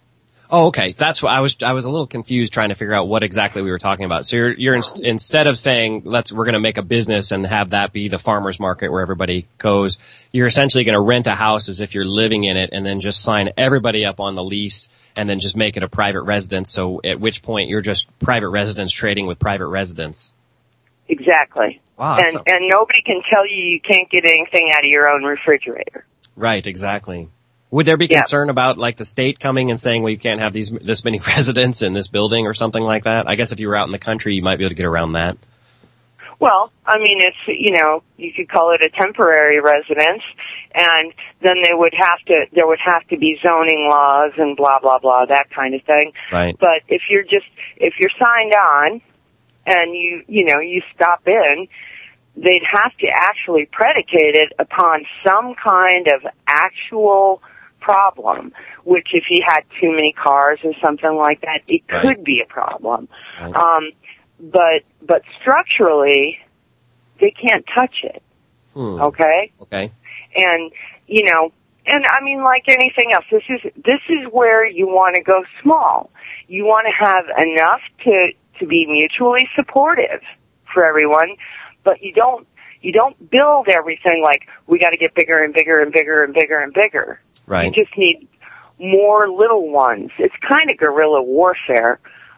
E: Oh, okay. That's what I was. I was a little confused trying to figure out what exactly we were talking about. So you're, you're in, instead of saying let's we're going to make a business and have that be the farmers market where everybody goes, you're essentially going to rent a house as if you're living in it, and then just sign everybody up on the lease, and then just make it a private residence. So at which point you're just private residents trading with private residents.
O: Exactly.
E: Wow.
O: And
E: a-
O: and nobody can tell you you can't get anything out of your own refrigerator.
E: Right. Exactly. Would there be
O: Yeah.
E: concern about like the state coming and saying, well, you can't have these this many residents in this building or something like that? I guess if you were out in the country, you might be able to get around that.
O: Well, I mean, it's, you know, you could call it a temporary residence, and then they would have to, there would have to be zoning laws and blah, blah, blah, that kind of thing.
E: Right.
O: But if you're just, if you're signed on, and you, you know, you stop in, they'd have to actually predicate it upon some kind of actual problem, which if you had too many cars or something like that, it
E: Right.
O: could be a problem.
E: Right.
O: Um, but, but structurally, they can't touch it.
E: Hmm.
O: Okay?
E: Okay.
O: And, you know, and I mean, like anything else, this is, this is where you want to go small. You want to have enough to, to be mutually supportive for everyone, but you don't, you don't build everything like, we got to get bigger and bigger and bigger and bigger and bigger.
E: Right.
O: You just need more little ones. It's kind of guerrilla warfare.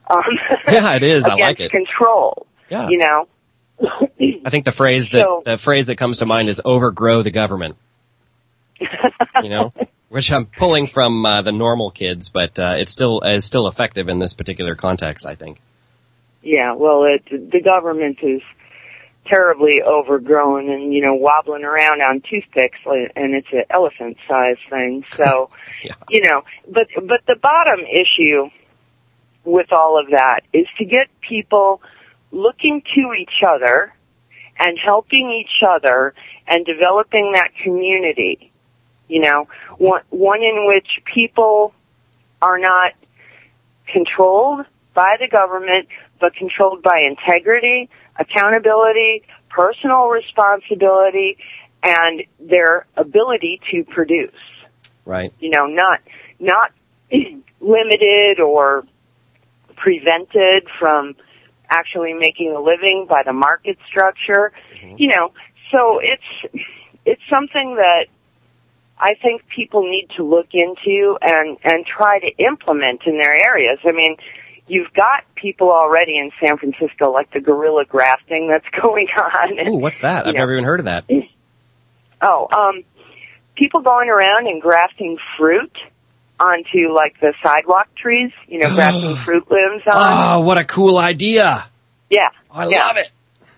O: Um,
E: yeah, it is. I like it.
O: Control.
E: Yeah.
O: You know.
E: I think the phrase that
O: So-
E: the phrase that comes to mind is overgrow the government. You know, which I'm pulling from uh, the normal kids, but uh, it's still is still effective in this particular context, I think.
O: Yeah, well, it, the government is terribly overgrown and, you know, wobbling around on toothpicks, and it's an elephant-sized thing. So,
E: yeah.
O: you know, but but the bottom issue with all of that is to get people looking to each other and helping each other and developing that community, you know, one, one in which people are not controlled by the government, but controlled by integrity, accountability, personal responsibility, and their ability to produce.
E: Right.
O: You know, not, not limited or prevented from actually making a living by the market structure. Mm-hmm. You know, so it's, it's something that I think people need to look into and, and try to implement in their areas. I mean, you've got people already in San Francisco, like the guerrilla grafting that's going on.
E: Ooh, what's that? I've
O: know.
E: never even heard of that.
O: Oh, um, people going around and grafting fruit onto, like, the sidewalk trees, you know, grafting fruit limbs on.
E: Oh, what a cool idea.
O: Yeah.
E: I
O: yeah.
E: love it.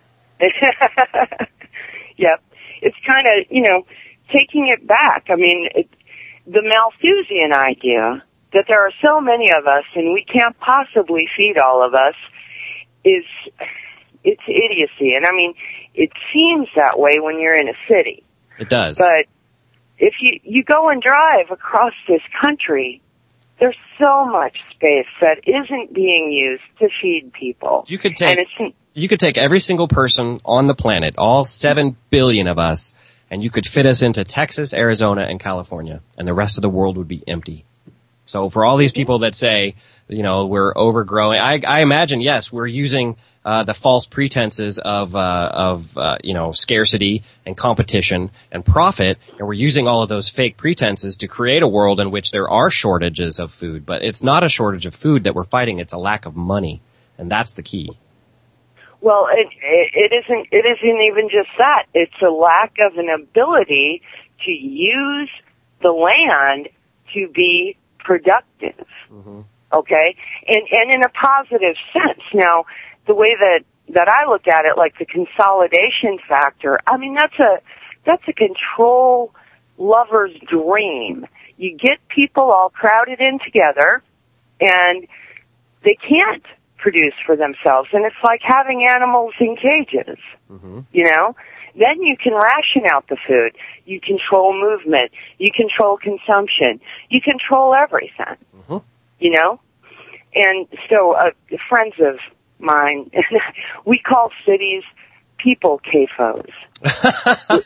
O: Yep. It's kind of, you know, taking it back. I mean, it, the Malthusian idea that there are so many of us and we can't possibly feed all of us is, it's idiocy. And I mean, it seems that way when you're in a city.
E: It does.
O: But if you, you go and drive across this country, there's so much space that isn't being used to feed people.
E: You could take,
O: and it's,
E: you could take every single person on the planet, all seven billion of us, and you could fit us into Texas, Arizona, and California, and the rest of the world would be empty. So for all these people that say, you know, we're overgrowing, I, I imagine, yes, we're using uh, the false pretenses of, uh, of uh, you know, scarcity and competition and profit, and we're using all of those fake pretenses to create a world in which there are shortages of food. But it's not a shortage of food that we're fighting; it's a lack of money, and that's the key.
O: Well, it, it, it isn't. It isn't even just that. It's a lack of an ability to use the land to be productive. Mm-hmm. Okay, and and in a positive sense. Now, the way that that I look at it, like the consolidation factor. I mean, that's a that's a control lover's dream. You get people all crowded in together, and they can't produce for themselves, and it's like having animals in cages. Mm-hmm. You know, then you can ration out the food, you control movement, you control consumption, you control everything. Mm-hmm. You know, and so uh, friends of mine, we call cities people C A F Os.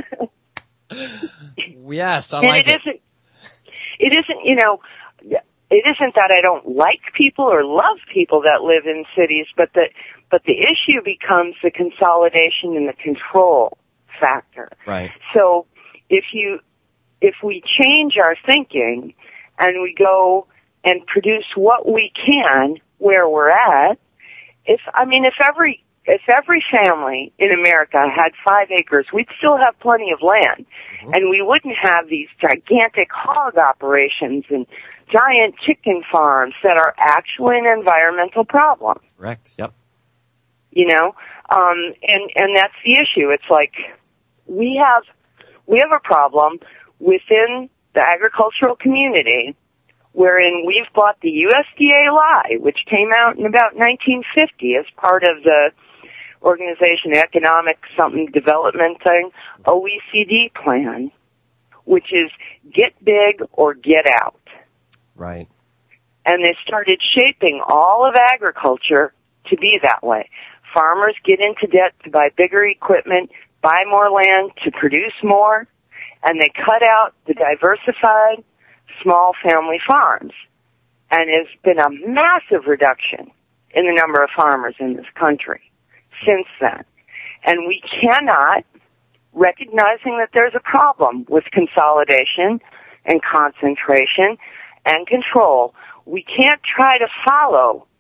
E: Yes, I
O: and
E: like
O: it.
E: it.
O: Isn't, it isn't, you know, it isn't that I don't like people or love people that live in cities, but the, but the issue becomes the consolidation and the control factor.
E: Right.
O: So if you, if we change our thinking and we go and produce what we can where we're at, if, I mean, if every, if every family in America had five acres, we'd still have plenty of land. Mm-hmm. And we wouldn't have these gigantic hog operations and giant chicken farms that are actually an environmental problem.
E: Correct. Yep.
O: You know, um, and, and that's the issue. It's like we have, we have a problem within the agricultural community wherein we've bought the U S D A lie, which came out in about nineteen fifty as part of the Organization Economic something development thing, O E C D plan, which is get big or get out.
E: Right.
O: And they started shaping all of agriculture to be that way. Farmers get into debt to buy bigger equipment, buy more land to produce more, and they cut out the diversified small family farms. And there's been a massive reduction in the number of farmers in this country since then. And we cannot, recognizing that there's a problem with consolidation and concentration and control, we can't try to follow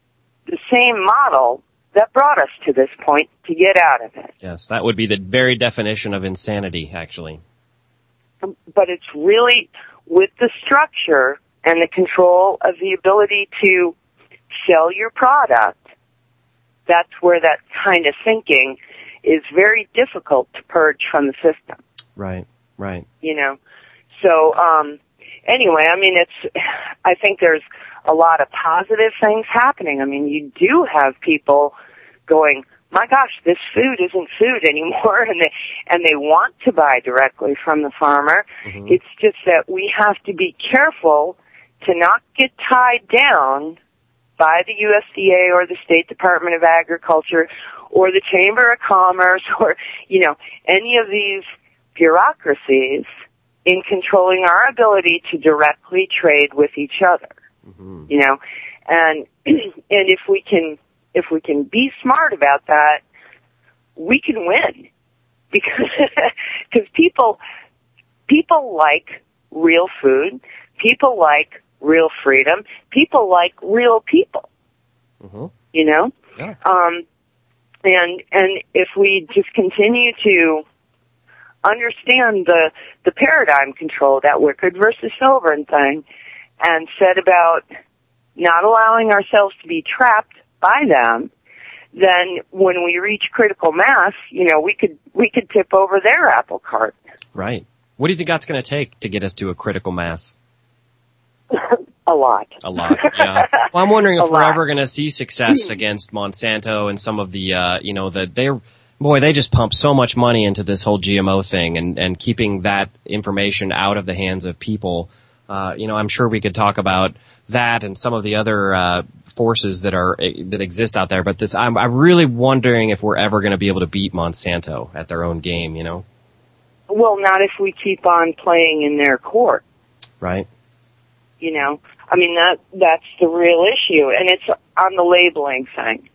O: the same model that brought us to this point to get out of it.
E: Yes, that would be the very definition of insanity, actually.
O: But it's really with the structure and the control of the ability to sell your product, that's where that kind of thinking is very difficult to purge from the system.
E: Right, right.
O: You know, so, um, anyway, I mean, it's, I think there's a lot of positive things happening. I mean, you do have people going, my gosh, this food isn't food anymore, and they, and they want to buy directly from the farmer. Mm-hmm. It's just that we have to be careful to not get tied down by the U S D A or the State Department of Agriculture or the Chamber of Commerce or, you know, any of these bureaucracies in controlling our ability to directly trade with each other. Mm-hmm. You know, and and if we can if we can be smart about that, we can win, because because people people like real food, people like real freedom, people like real people. Mm-hmm. You know,
E: yeah.
O: um, and and if we just continue to understand the the paradigm control, that Wickard versus Silverman thing, and said about not allowing ourselves to be trapped by them, then when we reach critical mass, you know, we could we could tip over their apple cart.
E: Right. What do you think that's going to take to get us to a critical mass?
O: A lot.
E: A lot, yeah. Well, I'm wondering if
O: A
E: we're
O: lot.
E: ever going to see success against Monsanto and some of the, uh, you know, the, they're, boy, they just pump so much money into this whole G M O thing, and, and keeping that information out of the hands of people. Uh, you know, I'm sure we could talk about that and some of the other, uh, forces that are, that exist out there, but this, I'm, I'm really wondering if we're ever going to be able to beat Monsanto at their own game, you know?
O: Well, not if we keep on playing in their court.
E: Right.
O: You know, I mean, that that's the real issue, and it's on the labeling thing.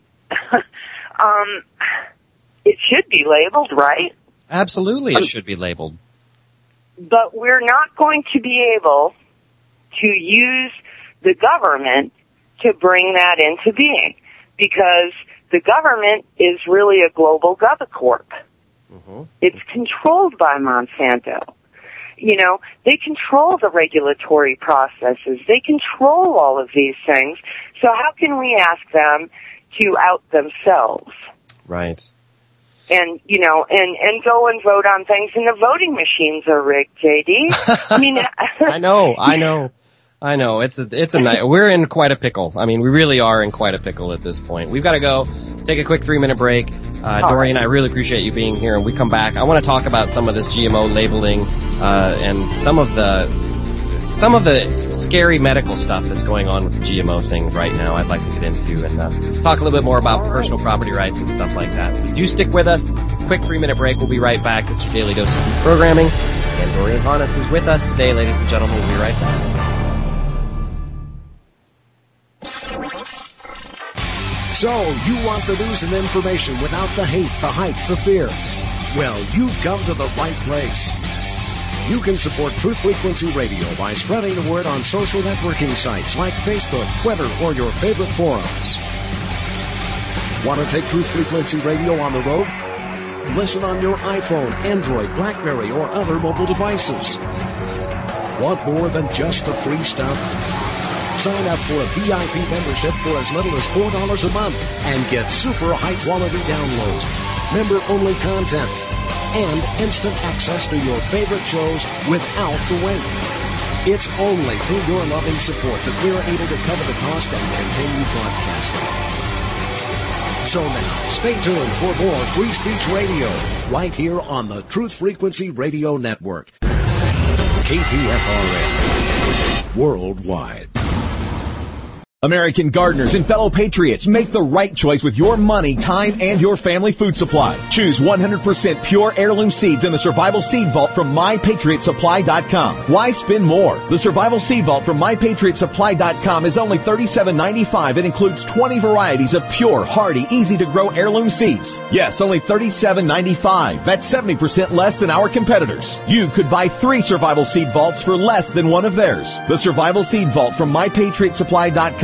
O: um, it should be labeled, right?
E: Absolutely, it
O: Um,
E: should be labeled.
O: But we're not going to be able to use the government to bring that into being, because the government is really a global governorcorp.
E: Mm-hmm.
O: It's controlled by Monsanto. You know, they control the regulatory processes. They control all of these things. So how can we ask them to out themselves?
E: Right.
O: And, you know, and, and go and vote on things, and the voting machines are rigged, J D. I mean,
E: I know, I know, I know. It's a, it's a night. We're in quite a pickle. I mean, we really are in quite a pickle at this point. We've got to go take a quick three minute break. Uh, Dorian, I really appreciate you being here, and we come back. I want to talk about some of this G M O labeling, uh, and some of the, some of the scary medical stuff that's going on with the G M O thing right now. I'd like to get into and uh, talk a little bit more about personal property rights and stuff like that. So do stick with us. Quick three minute break. We'll be right back. This is your Daily Dose of Food Programming, and Dorian Hannes is with us today, ladies and gentlemen. We'll be right back.
C: So, you want the news and information without the hate, the hype, the fear? Well, you've come to the right place. You can support Truth Frequency Radio by spreading the word on social networking sites like Facebook, Twitter, or your favorite forums. Want to take Truth Frequency Radio on the road? Listen on your iPhone, Android, BlackBerry, or other mobile devices. Want more than just the free stuff? Sign up for a V I P membership for as little as four dollars a month and get super high-quality downloads, member-only content, and instant access to your favorite shows without the wait. It's only through your loving support that we're able to cover the cost and continue broadcasting. So now, stay tuned for more Free Speech Radio right here on the Truth Frequency Radio Network. K T F R N, worldwide.
I: American gardeners and fellow patriots, make the right choice with your money, time, and your family food supply. Choose one hundred percent pure heirloom seeds in the Survival Seed Vault from my patriot supply dot com. Why spend more? The Survival Seed Vault from my patriot supply dot com is only thirty-seven ninety-five. It includes twenty varieties of pure, hardy, easy-to-grow heirloom seeds. Yes, only thirty-seven ninety-five. That's seventy percent less than our competitors. You could buy three Survival Seed Vaults for less than one of theirs. The Survival Seed Vault from my patriot supply dot com.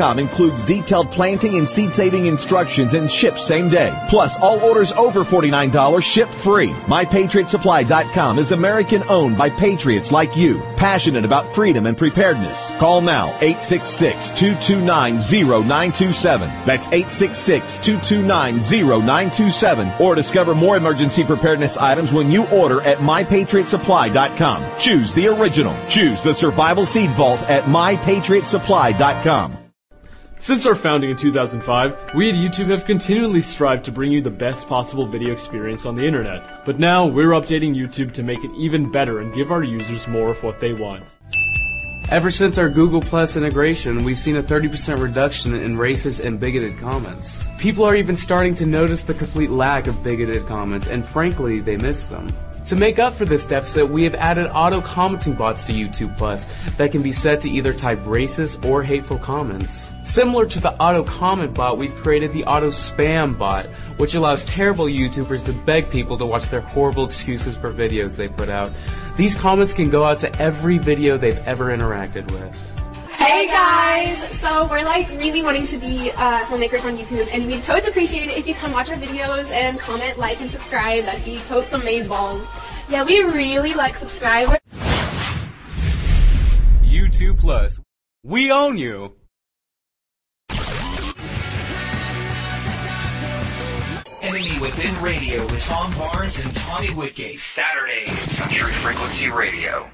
I: com includes detailed planting and seed-saving instructions and ships same day. Plus, all orders over forty-nine dollars ship free. my patriot supply dot com is American-owned by patriots like you, passionate about freedom and preparedness. Call now, eight six six, two two nine, zero nine two seven. That's eight six six, two two nine, zero nine two seven. Or discover more emergency preparedness items when you order at my patriot supply dot com. Choose the original. Choose the Survival Seed Vault at my patriot supply dot com.
P: Since our founding in two thousand five, we at YouTube have continually strived to bring you the best possible video experience on the internet. But now, we're updating YouTube to make it even better and give our users more of what they want.
Q: Ever since our Google Plus integration, we've seen a thirty percent reduction in racist and bigoted comments. People are even starting to notice the complete lack of bigoted comments, and frankly, they miss them. To make up for this deficit, we have added auto-commenting bots to YouTube Plus that can be set to either type racist or hateful comments. Similar to the auto-comment bot, we've created the auto-spam bot, which allows terrible YouTubers to beg people to watch their horrible excuses for videos they put out. These comments can go out to every video they've ever interacted with.
R: Hey guys! So we're like really wanting to be uh, filmmakers on YouTube, and we'd totes appreciate it if you come watch our videos and comment, like, and subscribe. That'd be totes amazeballs. Yeah, we really like subscribers.
Q: YouTube Plus. We own you!
J: Enemy Within Radio with Tom Barnes and Tommy Whitgate. Saturdays on Truth Frequency Radio.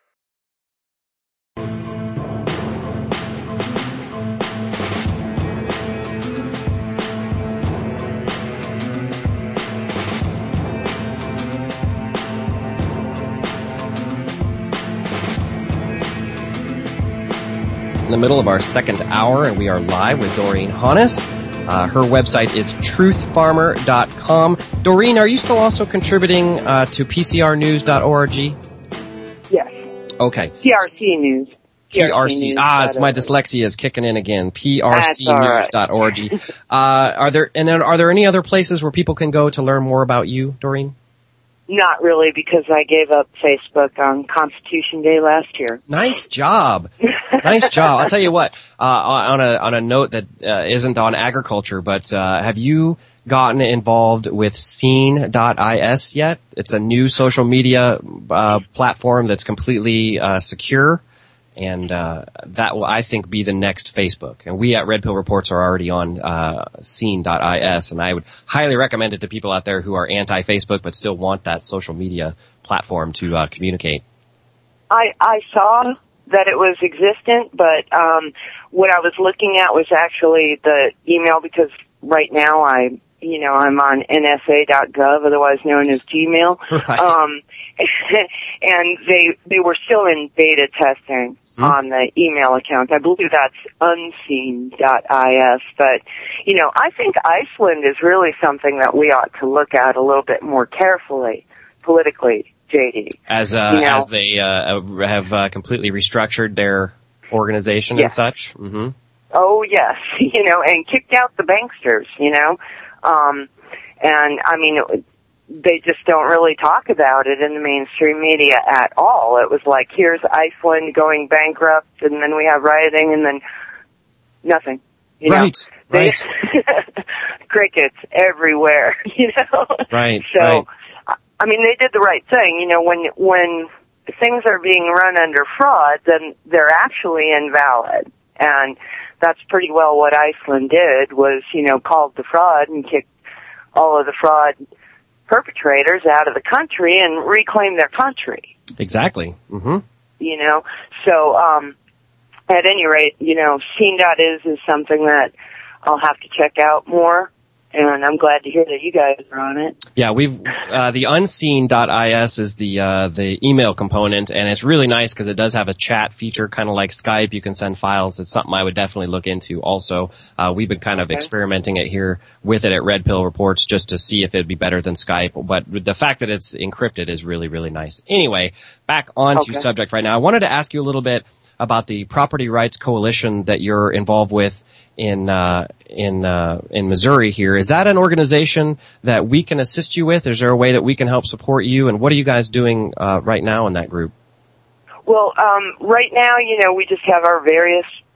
E: In the middle of our second hour, and we are live with Doreen Honus. Uh, her website is truth farmer dot com. Doreen, are you still also contributing uh, to P C R news dot org?
O: Yes.
E: Okay.
O: P R C News.
E: P R C. Ah, it's my dyslexia is kicking in again. P R C news dot org. Right. uh, are there and then are there any other places where people can go to learn more about you, Doreen?
O: Not really, because I gave up Facebook on Constitution Day last year.
E: Nice job. Nice job. I'll tell you what, uh, on a, on a note that, uh, isn't on agriculture, but, uh, have you gotten involved with scene dot is yet? It's a new social media, uh, platform that's completely, uh, secure. And, uh, that will, I think, be the next Facebook. And we at Red Pill Reports are already on, uh, scene dot is. And I would highly recommend it to people out there who are anti-Facebook but still want that social media platform to, uh, communicate.
O: I, I saw that it was existent, but, um, what I was looking at was actually the email, because right now I, you know, I'm on N S A dot gov, otherwise known as Gmail. Right. Um, and they, they were still in beta testing. Hmm. On the email account. I believe that's unseen dot is. But, you know, I think Iceland is really something that we ought to look at a little bit more carefully, politically, J D.
E: As, uh, you know? as they, uh, have, uh, completely restructured their organization yes. and such? Mm-hmm.
O: Oh, yes. You know, and kicked out the banksters, you know. Um, and, I mean, it, they just don't really talk about it in the mainstream media at all. It was like, here's Iceland going bankrupt, and then we have rioting, and then nothing. You
E: right,
O: know?
E: right.
O: Crickets everywhere, you know?
E: Right,
O: So,
E: right.
O: I mean, they did the right thing. You know, when, when things are being run under fraud, then they're actually invalid. And that's pretty well what Iceland did, was, you know, called the fraud and kicked all of the fraud perpetrators out of the country and reclaim their country.
E: Exactly. Mm-hmm.
O: You know, so um, at any rate, you know, scene dot is is something that I'll have to check out more. And I'm glad to hear that you guys are on it.
E: Yeah, we've, uh, the unseen dot is is the, uh, the email component, and it's really nice because it does have a chat feature, kind of like Skype. You can send files. It's something I would definitely look into also. Uh, we've been kind of okay. experimenting it here with it at Red Pill Reports just to see if it'd be better than Skype. But the fact that it's encrypted is really, really nice. Anyway, back on okay. to subject right now. I wanted to ask you a little bit about the Property Rights Coalition that you're involved with in uh in uh in Missouri here. Is that an organization that we can assist you with? Is there a way that we can help support you? And what are you guys doing uh right now in that group?
O: Well, um right now, you know, we just have our various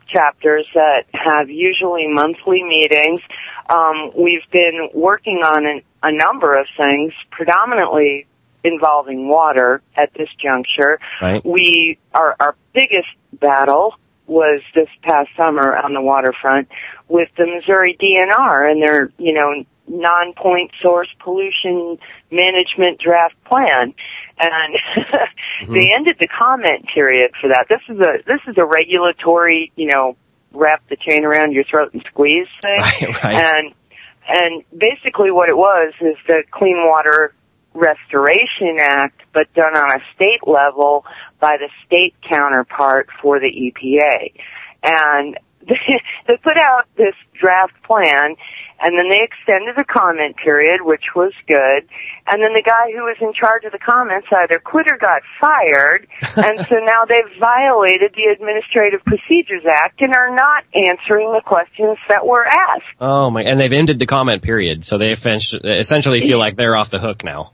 O: chapters that have usually monthly meetings. Um, we've been working on an, a number of things, predominantly involving water at this juncture.
E: Right.
O: We, our, our biggest battle was this past summer on the waterfront with the Missouri D N R and their, you know, non-point source pollution management draft plan. And mm-hmm. they ended the comment period for that. This is a, this is a regulatory, you know, wrap the chain around your throat and squeeze thing.
E: Right, right.
O: And, and basically what it was is the Clean Water Restoration Act, but done on a state level by the state counterpart for the E P A. And they, they put out this draft plan, and then they extended the comment period, which was good. And then the guy who was in charge of the comments either quit or got fired, and so now they've violated the Administrative Procedures Act and are not answering the questions that were asked.
E: Oh my! And they've ended the comment period, so they essentially feel like they're off the hook now.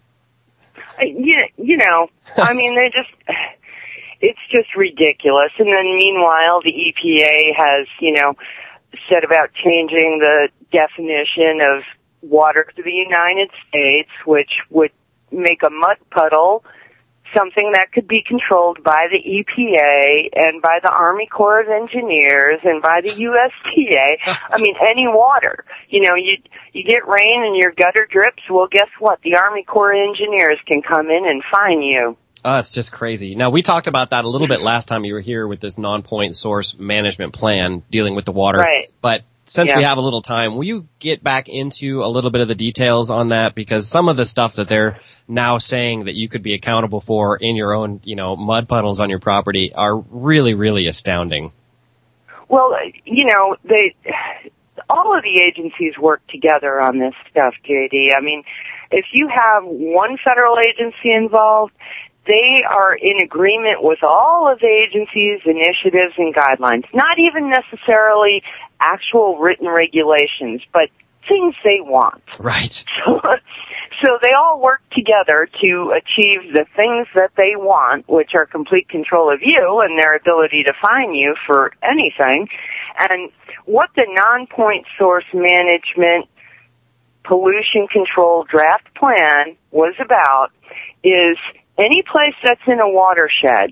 O: You, you know, I mean, they just, it's just ridiculous. And then meanwhile, the E P A has, you know, said about changing the definition of water to the United States, which would make a mud puddle something that could be controlled by the E P A and by the Army Corps of Engineers and by the U S D A. I mean, any water. You know, you you get rain and your gutter drips, well, guess what? The Army Corps of Engineers can come in and fine you.
E: Oh, it's just crazy. Now, we talked about that a little bit last time you were here with this non-point source management plan dealing with the water.
O: Right.
E: But since
O: yeah.
E: we have a little time, will you get back into a little bit of the details on that? Because some of the stuff that they're now saying that you could be accountable for in your own, you know, mud puddles on your property are really, really astounding.
O: Well, you know, they, all of the agencies work together on this stuff, J D. I mean, if you have one federal agency involved, they are in agreement with all of the agency's initiatives and guidelines, not even necessarily actual written regulations, but things they want.
E: Right.
O: So, so they all work together to achieve the things that they want, which are complete control of you and their ability to fine you for anything. And what the non-point source management pollution control draft plan was about is any place that's in a watershed,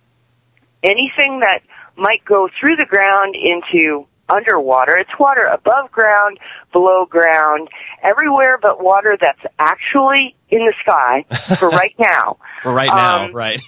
O: anything that might go through the ground into underwater, it's water above ground, below ground, everywhere but water that's actually in the sky for right now.
E: For right now,
O: um,
E: right.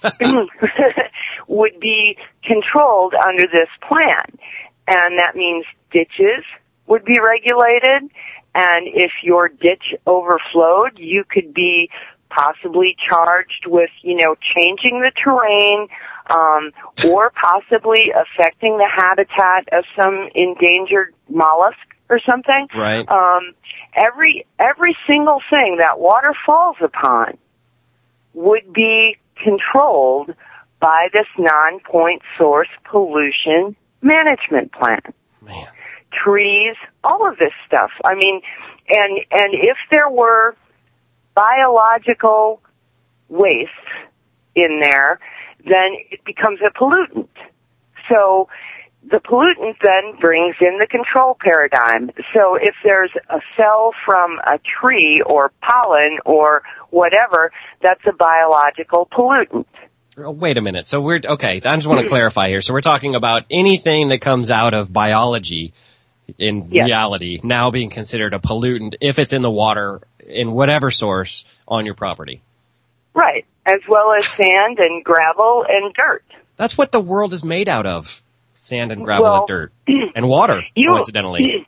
O: would be controlled under this plan. And that means ditches would be regulated, and if your ditch overflowed, you could be possibly charged with, you know, changing the terrain, um, or possibly affecting the habitat of some endangered mollusk or something.
E: Right.
O: Um, every, every single thing that water falls upon would be controlled by this non-point source pollution management plan.
E: Man.
O: Trees, all of this stuff. I mean, and, and if there were biological waste in there, then it becomes a pollutant. So the pollutant then brings in the control paradigm. So if there's a cell from a tree or pollen or whatever, that's a biological pollutant.
E: Oh, wait a minute. So we're, okay, I just want to clarify here. So we're talking about anything that comes out of biology in
O: yes.
E: reality now being considered a pollutant if it's in the water in whatever source on your property.
O: Right. As well as sand and gravel and dirt.
E: That's what the world is made out of. Sand and gravel
O: well,
E: and dirt. And water,
O: you,
E: coincidentally.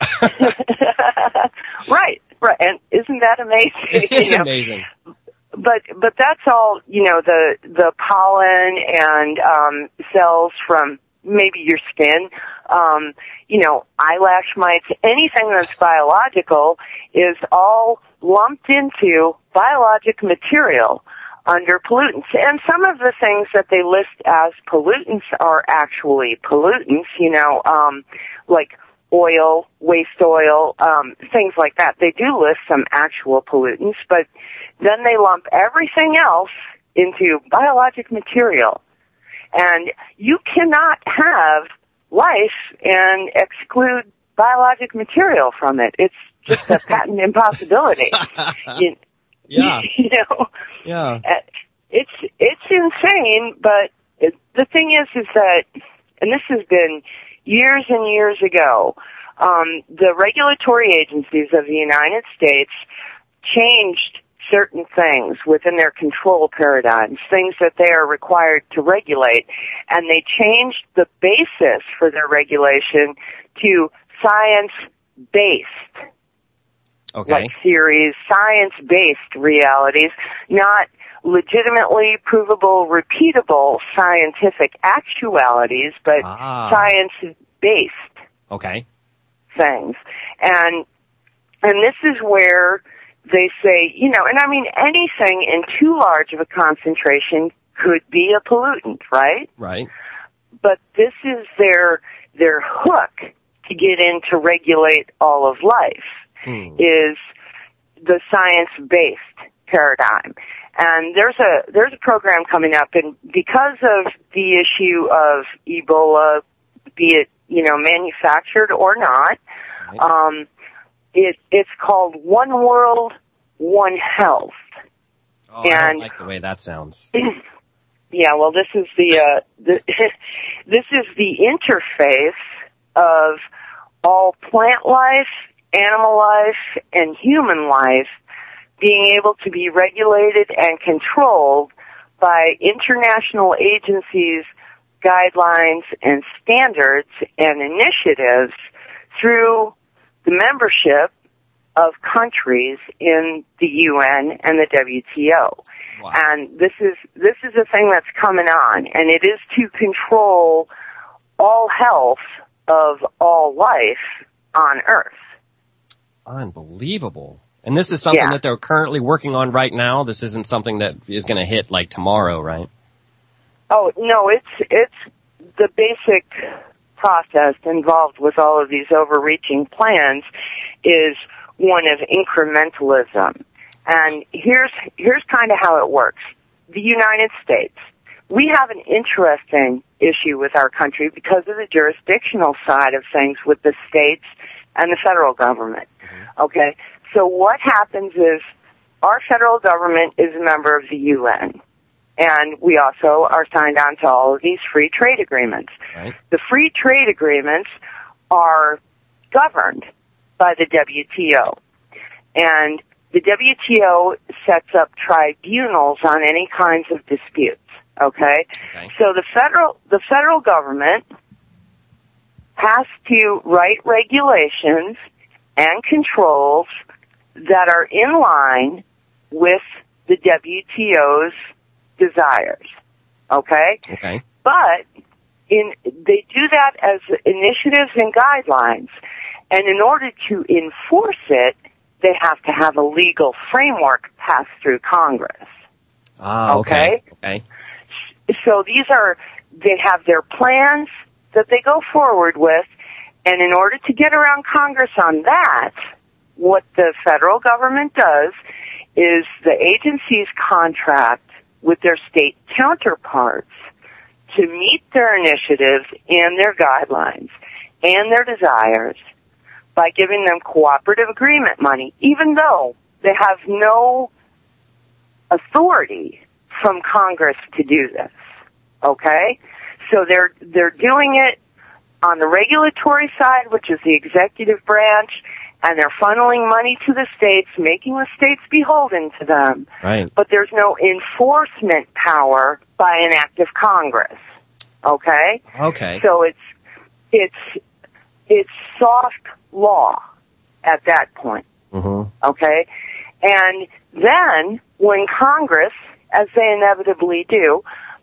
O: Right. Right. And isn't that amazing?
E: It is
O: you know?
E: amazing.
O: But, but that's all, you know, the, the pollen and, um, cells from maybe your skin, um, you know, eyelash mites, anything that's biological is all lumped into biologic material under pollutants. And some of the things that they list as pollutants are actually pollutants, you know, um, like oil, waste oil, um, things like that. They do list some actual pollutants, but then they lump everything else into biologic material. And you cannot have life and exclude biologic material from it. It's just a patent impossibility. You,
E: yeah.
O: You know?
E: Yeah.
O: It's, it's insane, but it, the thing is, is that, and this has been years and years ago, um, the regulatory agencies of the United States changed certain things within their control paradigms, things that they are required to regulate, and they changed the basis for their regulation to science-based.
E: Okay.
O: Like theories, science-based realities, not legitimately provable, repeatable scientific actualities, but
E: ah.
O: science-based
E: okay.
O: things. And and this is where they say, you know, and I mean anything in too large of a concentration could be a pollutant, right?
E: Right.
O: But this is their their hook to get in to regulate all of life. Hmm. Is the science-based paradigm. And there's a there's a program coming up, and because of the issue of Ebola, be it, you know, manufactured or not, right. um, it it's called One World, One Health.
E: Oh,
O: and,
E: I don't like the way that sounds.
O: Yeah, well, this is the, uh, the this is the interface of all plant life, animal life, and human life being able to be regulated and controlled by international agencies, guidelines, and standards and initiatives through the membership of countries in the U N and the W T O. Wow. And this is this is a thing that's coming on, and it is to control all health of all life on Earth.
E: Unbelievable. And this is something
O: yeah.
E: that they're currently working on right now? This isn't something that is going to hit like tomorrow, right?
O: Oh, no, it's it's the basic process involved with all of these overreaching plans is one of incrementalism. And here's here's kind of how it works. The United States, we have an interesting issue with our country because of the jurisdictional side of things with the states and the federal government. Mm-hmm. Okay? So what happens is our federal government is a member of the U N, and we also are signed on to all of these free trade agreements.
E: Right.
O: The free trade agreements are governed by the W T O, and the W T O sets up tribunals on any kinds of disputes. Okay?
E: Okay.
O: So the federal the federal government has to write regulations and controls that are in line with the W T O's desires. Okay?
E: Okay.
O: But in they do that as initiatives and guidelines, and in order to enforce it, they have to have a legal framework passed through Congress.
E: Ah, okay. Okay.
O: So these are, they have their plans that they go forward with, and in order to get around Congress on that, what the federal government does is the agencies contract with their state counterparts to meet their initiatives and their guidelines and their desires by giving them cooperative agreement money, even though they have no authority from Congress to do this. Okay? So they're they're doing it on the regulatory side, which is the executive branch, and they're funneling money to the states, making the states beholden to them.
E: Right.
O: But there's no enforcement power by an act of Congress. Okay?
E: Okay.
O: So it's it's it's soft law at that point.
E: Mm-hmm.
O: Okay? And then when Congress, as they inevitably do,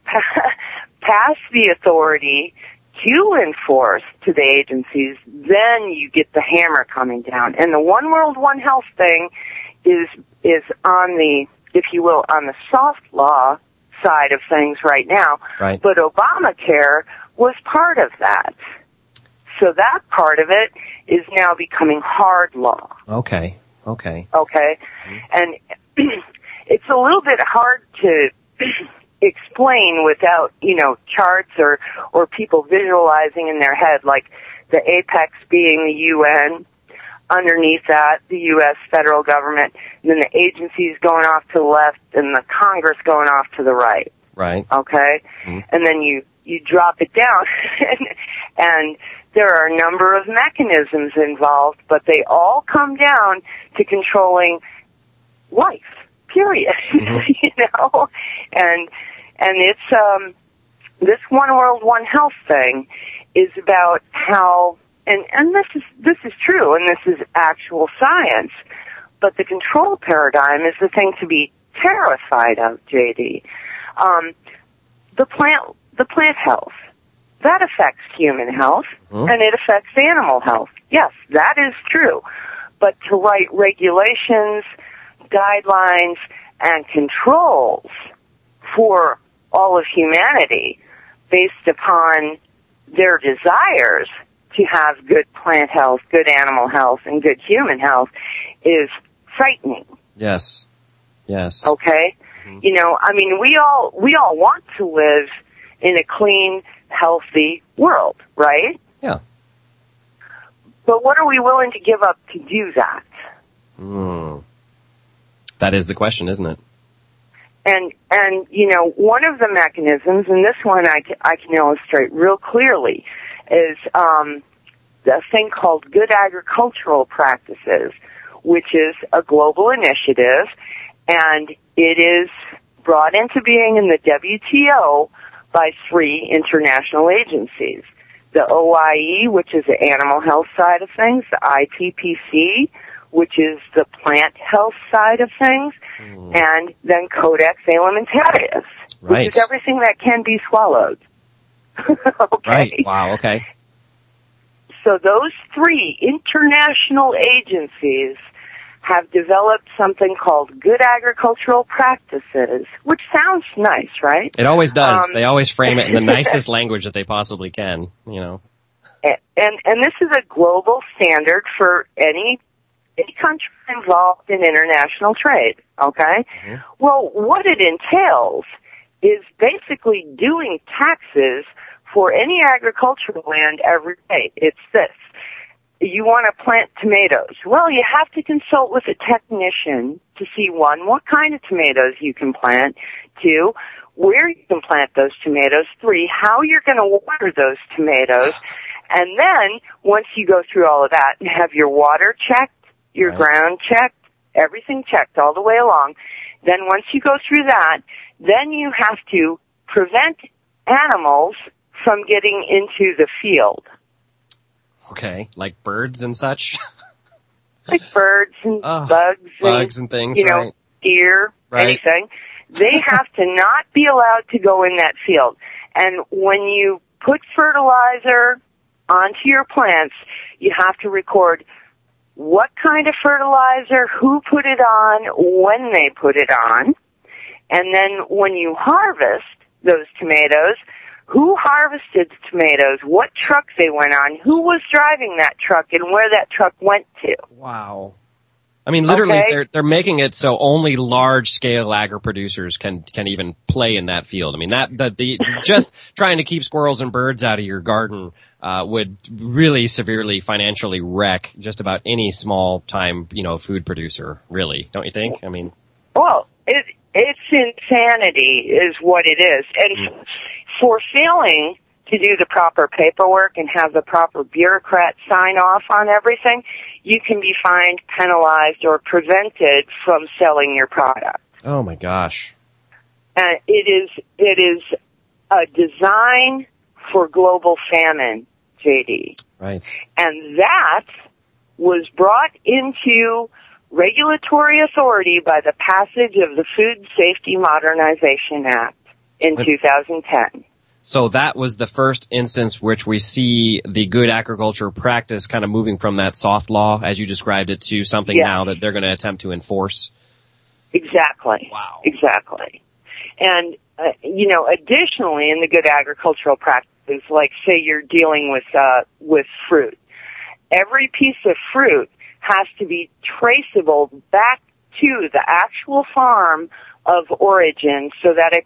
O: pass the authority to enforce to the agencies, then you get the hammer coming down. And the One World, One Health thing is is on the, if you will, on the soft law side of things right now.
E: Right.
O: But Obamacare was part of that. So that part of it is now becoming hard law.
E: Okay. Okay.
O: Okay? And it's a little bit hard to explain without, you know, charts or, or people visualizing in their head, like the apex being the U N, underneath that, the U S federal government, and then the agencies going off to the left and the Congress going off to the right.
E: Right.
O: Okay? Mm-hmm. And then you, you drop it down, and, and there are a number of mechanisms involved, but they all come down to controlling life, period. Mm-hmm. You know? And, and it's, um, this One World, One Health thing is about how, and, and this is, this is true, and this is actual science, but the control paradigm is the thing to be terrified of, J D. Um, the plant, the plant health, that affects human health, mm-hmm. and it affects animal health. Yes, that is true. But to write regulations, guidelines, and controls for all of humanity based upon their desires to have good plant health, good animal health, and good human health is frightening.
E: Yes. Yes.
O: Okay? Mm-hmm. You know, I mean, we all, we all want to live in a clean, healthy world, right?
E: Yeah.
O: But what are we willing to give up to do that?
E: Mm. That is the question, isn't it?
O: And, and, you know, one of the mechanisms, and this one I, c- I can illustrate real clearly, is um, a thing called Good Agricultural Practices, which is a global initiative, and it is brought into being in the W T O by three international agencies. The O I E, which is the animal health side of things, the I P P C, which is the plant health side of things, mm. and then Codex Alimentarius,
E: right.
O: which is everything that can be swallowed. Okay.
E: Right. Wow. Okay.
O: So those three international agencies have developed something called Good Agricultural Practices, which sounds nice, right?
E: It always does.
O: Um,
E: they always frame it in the nicest language that they possibly can, you know.
O: And, and and this is a global standard for any any country involved in international trade, okay? Mm-hmm. Well, what it entails is basically doing taxes for any agricultural land every day. It's this. You want to plant tomatoes. Well, you have to consult with a technician to see, one, what kind of tomatoes you can plant, two, where you can plant those tomatoes, three, how you're going to water those tomatoes, and then, once you go through all of that and have your water checked, your right. ground checked, everything checked all the way along, then once you go through that, then you have to prevent animals from getting into the field.
E: Okay, like birds and such?
O: Like birds and
E: oh,
O: bugs and,
E: bugs and things,
O: you know,
E: right.
O: deer,
E: right.
O: anything. They have to not be allowed to go in that field. And when you put fertilizer onto your plants, you have to record what kind of fertilizer, who put it on, when they put it on. And then when you harvest those tomatoes, who harvested the tomatoes, what truck they went on, who was driving that truck, and where that truck went to.
E: Wow. I mean, literally,
O: okay.
E: they're they're making it so only large-scale agri-producers can can even play in that field. I mean, that the, the just trying to keep squirrels and birds out of your garden uh would really severely financially wreck just about any small-time, you know, food producer, really, don't you think? I mean...
O: Well, it, it's insanity is what it is. And mm. for failing to do the proper paperwork and have the proper bureaucrat sign off on everything, you can be fined, penalized, or prevented from selling your product.
E: Oh my gosh.
O: And it is, it is a design for global famine, J D.
E: Right.
O: And that was brought into regulatory authority by the passage of the Food Safety Modernization Act in two thousand ten.
E: So that was the first instance which we see the good agriculture practice kind of moving from that soft law, as you described it, to something
O: yes.
E: now that they're going to attempt to enforce.
O: Exactly.
E: Wow.
O: Exactly. And, uh, you know, additionally in the good agricultural practices, like say you're dealing with, uh, with fruit, every piece of fruit has to be traceable back to the actual farm of origin so that it be,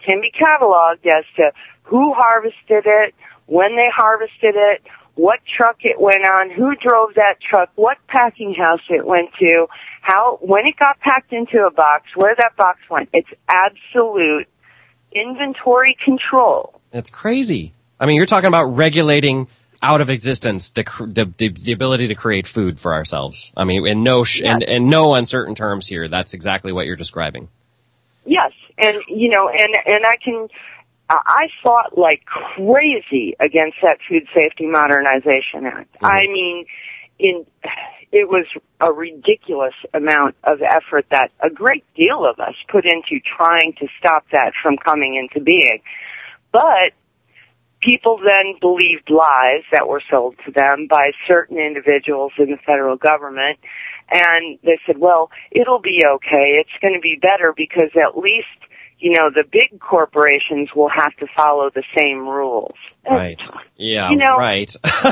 O: can be cataloged as to who harvested it, when they harvested it, what truck it went on, who drove that truck, what packing house it went to, how, when it got packed into a box, where that box went. It's absolute inventory control.
E: That's crazy. I mean, you're talking about regulating out of existence the the, the, the ability to create food for ourselves. I mean, in no sh-
O: yes.
E: in, in no uncertain terms here. That's exactly what you're describing.
O: Yes, and you know, and and I can. I fought like crazy against that Food Safety Modernization Act. Mm-hmm. I mean, in it was a ridiculous amount of effort that a great deal of us put into trying to stop that from coming into being. But people then believed lies that were sold to them by certain individuals in the federal government, and they said, well, it'll be okay. It's going to be better because at least, you know, the big corporations will have to follow the same rules.
E: Right. Yeah,
O: you know,
E: right.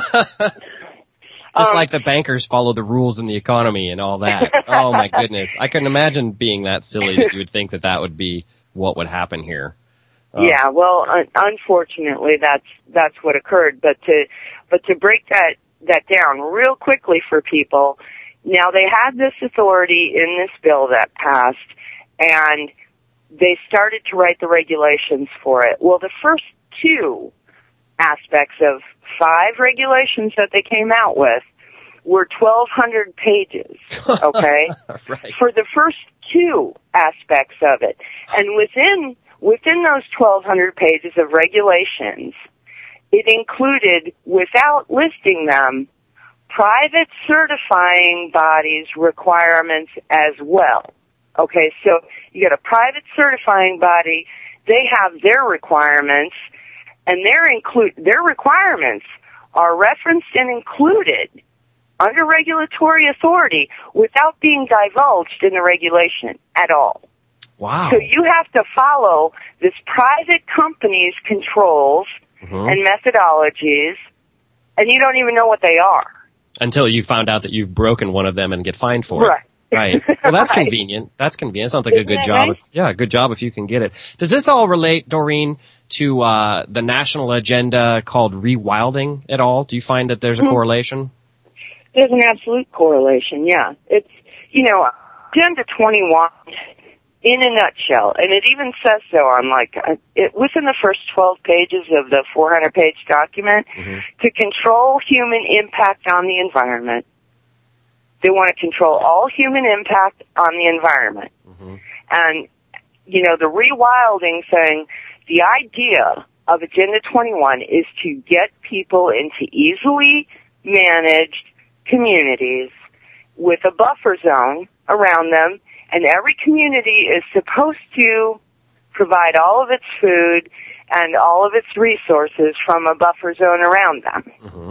E: Just
O: um,
E: like the bankers follow the rules in the economy and all that. Oh, my goodness. I couldn't imagine being that silly that you would think that that would be what would happen here. Oh.
O: Yeah, well, un- unfortunately, that's that's what occurred. But to but to break that that down real quickly for people, now they had this authority in this bill that passed, and they started to write the regulations for it. Well, the first two aspects of five regulations that they came out with were twelve hundred pages, okay?
E: Right.
O: For the first two aspects of it. And within within those twelve hundred pages of regulations, it included, without listing them, private certifying bodies' requirements as well. Okay, so you get a private certifying body, they have their requirements, and their include their requirements are referenced and included under regulatory authority without being divulged in the regulation at all.
E: Wow.
O: So you have to follow this private company's controls
E: mm-hmm.
O: and methodologies, and you don't even know what they are.
E: Until you found out that you've broken one of them and get fined for
O: right.
E: it. Right. Well, that's
O: right.
E: convenient. That's convenient. Sounds like
O: Isn't
E: a good
O: that
E: job.
O: nice?
E: If, yeah, a good job if you can get it. Does this all relate, Doreen, to uh the national agenda called rewilding at all? Do you find that there's a
O: mm-hmm.
E: correlation?
O: There's an absolute correlation, yeah. It's, you know, Agenda twenty-one, in a nutshell, and it even says so on, like, uh, it, within the first twelve pages of the four hundred page document,
E: mm-hmm.
O: to control human impact on the environment. They want to control all human impact on the environment.
E: Mm-hmm.
O: And, you know, the rewilding thing, the idea of Agenda twenty-one is to get people into easily managed communities with a buffer zone around them, and every community is supposed to provide all of its food and all of its resources from a buffer zone around them.
E: Mm-hmm.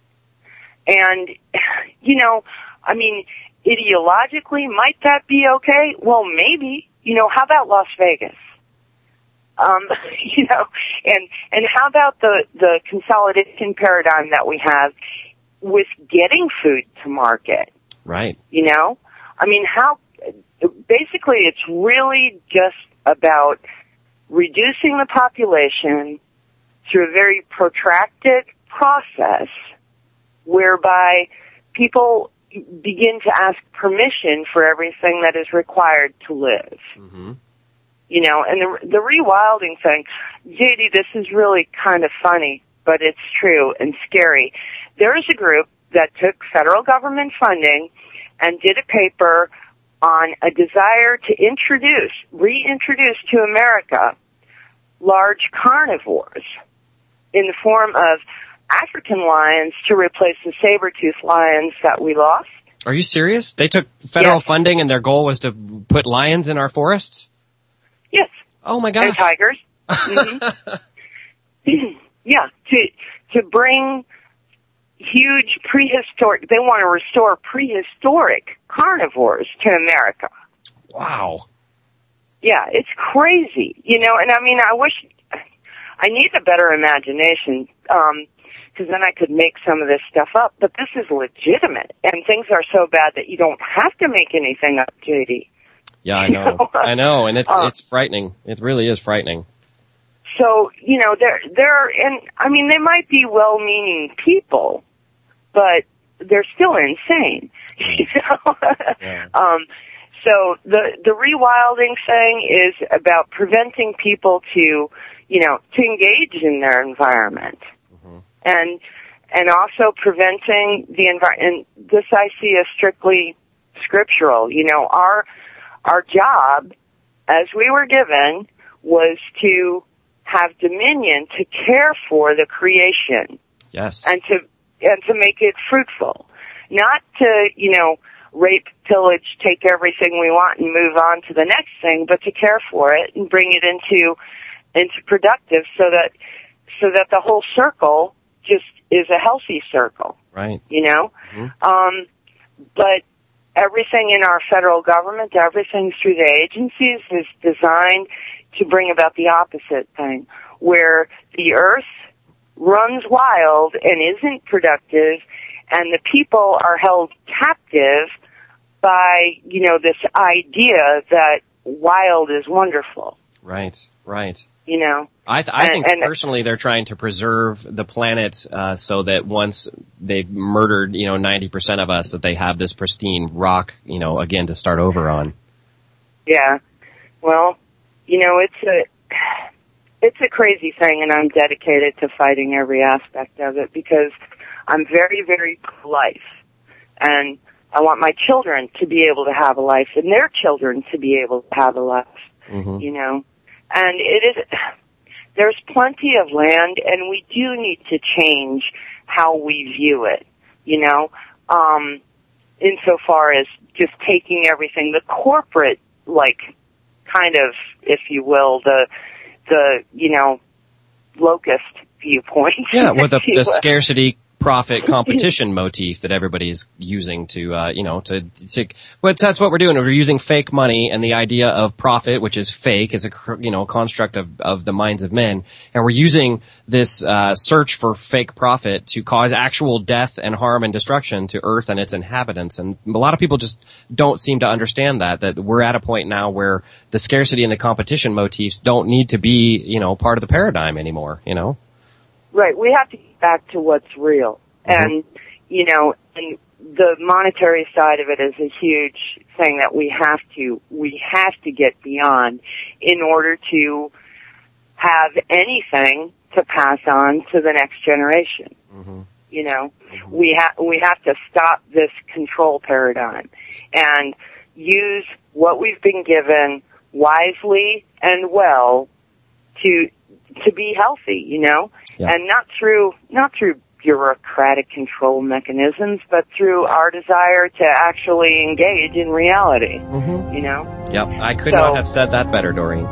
O: And, you know, I mean, ideologically, might that be okay? Well, maybe. You know, how about Las Vegas? Um, you know, and, and how about the, the consolidation paradigm that we have with getting food to market?
E: Right.
O: You know? I mean, how, basically it's really just about reducing the population through a very protracted process whereby people begin to ask permission for everything that is required to live.
E: Mm-hmm.
O: You know, and the, the rewilding thing, J D, this is really kind of funny, but it's true and scary. There is a group that took federal government funding and did a paper on a desire to introduce, reintroduce to America large carnivores in the form of African lions to replace the saber-toothed lions that we lost.
E: Are you serious? They took federal
O: yes.
E: funding and their goal was to put lions in our forests?
O: Yes.
E: Oh my God.
O: And tigers. Mm-hmm. Yeah, to to bring huge prehistoric, they want to restore prehistoric carnivores to America.
E: Wow.
O: Yeah, it's crazy, you know, and I mean, I wish, I need a better imagination, um, because then I could make some of this stuff up, but this is legitimate, and things are so bad that you don't have to make anything up, J D.
E: Yeah, I know. I know, and it's
O: uh,
E: it's frightening. It really is frightening.
O: so, you know, there, there, and I mean, they might be well-meaning people, but they're still insane, you know? Yeah. um, so the, the rewilding thing is about preventing people to, you know, to engage in their environment. Mm-hmm. And, and also preventing the environment, and this I see as strictly scriptural. You know, our, our job, as we were given, was to have dominion, to care for the creation.
E: Yes.
O: And to, and to make it fruitful. Not to, you know, rape, pillage, take everything we want and move on to the next thing, but to care for it and bring it into, into productive so that, so that the whole circle just is a healthy circle.
E: Right.
O: You know?
E: Mm-hmm.
O: Um, but everything in our federal government, everything through the agencies is designed to bring about the opposite thing, where the earth runs wild and isn't productive, and the people are held captive by, you know, this idea that wild is wonderful.
E: Right, right.
O: You know?
E: I, th- I
O: and,
E: think
O: and,
E: personally they're trying to preserve the planet uh, so that once they've murdered, you know, ninety percent of us, that they have this pristine rock, you know, again to start over on.
O: Yeah. Well, you know, it's a, it's a crazy thing, and I'm dedicated to fighting every aspect of it because I'm very, very pro-life. And I want my children to be able to have a life and their children to be able to have a life, mm-hmm. you know. And it is, there's plenty of land, and we do need to change how we view it, you know, um, insofar as just taking everything, the corporate, like, kind of, if you will, the, the, you know, locust viewpoint.
E: Yeah, with the, the scarcity profit competition motif that everybody is using to, uh, you know, to, to, but that's what we're doing. We're using fake money and the idea of profit, which is fake, is a, you know, construct of, of the minds of men. And we're using this, uh, search for fake profit to cause actual death and harm and destruction to Earth and its inhabitants. And a lot of people just don't seem to understand that, that we're at a point now where the scarcity and the competition motifs don't need to be, you know, part of the paradigm anymore, you know?
O: Right. We have to get back to what's real. Mm-hmm. And, you know, and the monetary side of it is a huge thing that we have to, we have to get beyond in order to have anything to pass on to the next generation. Mm-hmm. You know, mm-hmm. we have, we have to stop this control paradigm and use what we've been given wisely and well to, to be healthy, you know? Yeah. And not through, not through bureaucratic control mechanisms, but through our desire to actually engage in reality, mm-hmm. you know?
E: Yep, I could so, not have said that better, Doreen.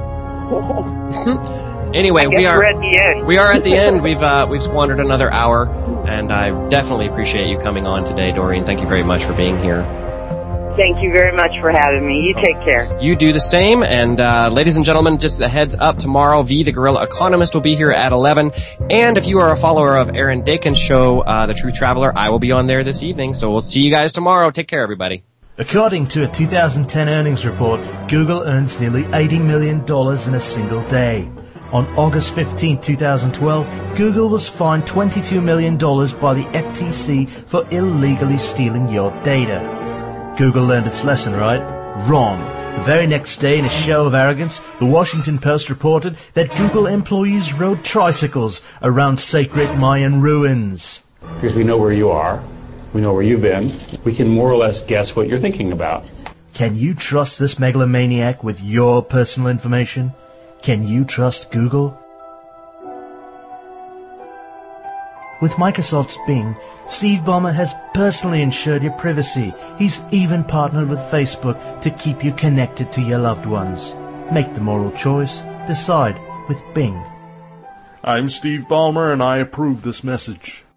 E: Anyway, we are,
O: we're at the end.
E: we are at the end. We've, uh, we've squandered another hour, and I definitely appreciate you coming on today, Doreen. Thank you very much for being here.
O: Thank you very much for having me. You take care.
E: You do the same. And uh ladies and gentlemen, just a heads up, tomorrow, V, the Guerrilla Economist, will be here at eleven. And if you are a follower of Aaron Dakin's show, uh The True Traveler, I will be on there this evening. So we'll see you guys tomorrow. Take care, everybody.
S: According to a two thousand ten earnings report, Google earns nearly eighty million dollars in a single day. On August fifteenth, twenty twelve, Google was fined twenty-two million dollars by the F T C for illegally stealing your data. Google learned its lesson, right? Wrong. The very next day, in a show of arrogance, the Washington Post reported that Google employees rode tricycles around sacred Mayan ruins.
T: Because we know where you are, we know where you've been, we can more or less guess what you're thinking about.
S: Can you trust this megalomaniac with your personal information? Can you trust Google? With Microsoft's Bing, Steve Ballmer has personally ensured your privacy. He's even partnered with Facebook to keep you connected to your loved ones. Make the moral choice. Decide with Bing.
U: I'm Steve Ballmer, and I approve this message.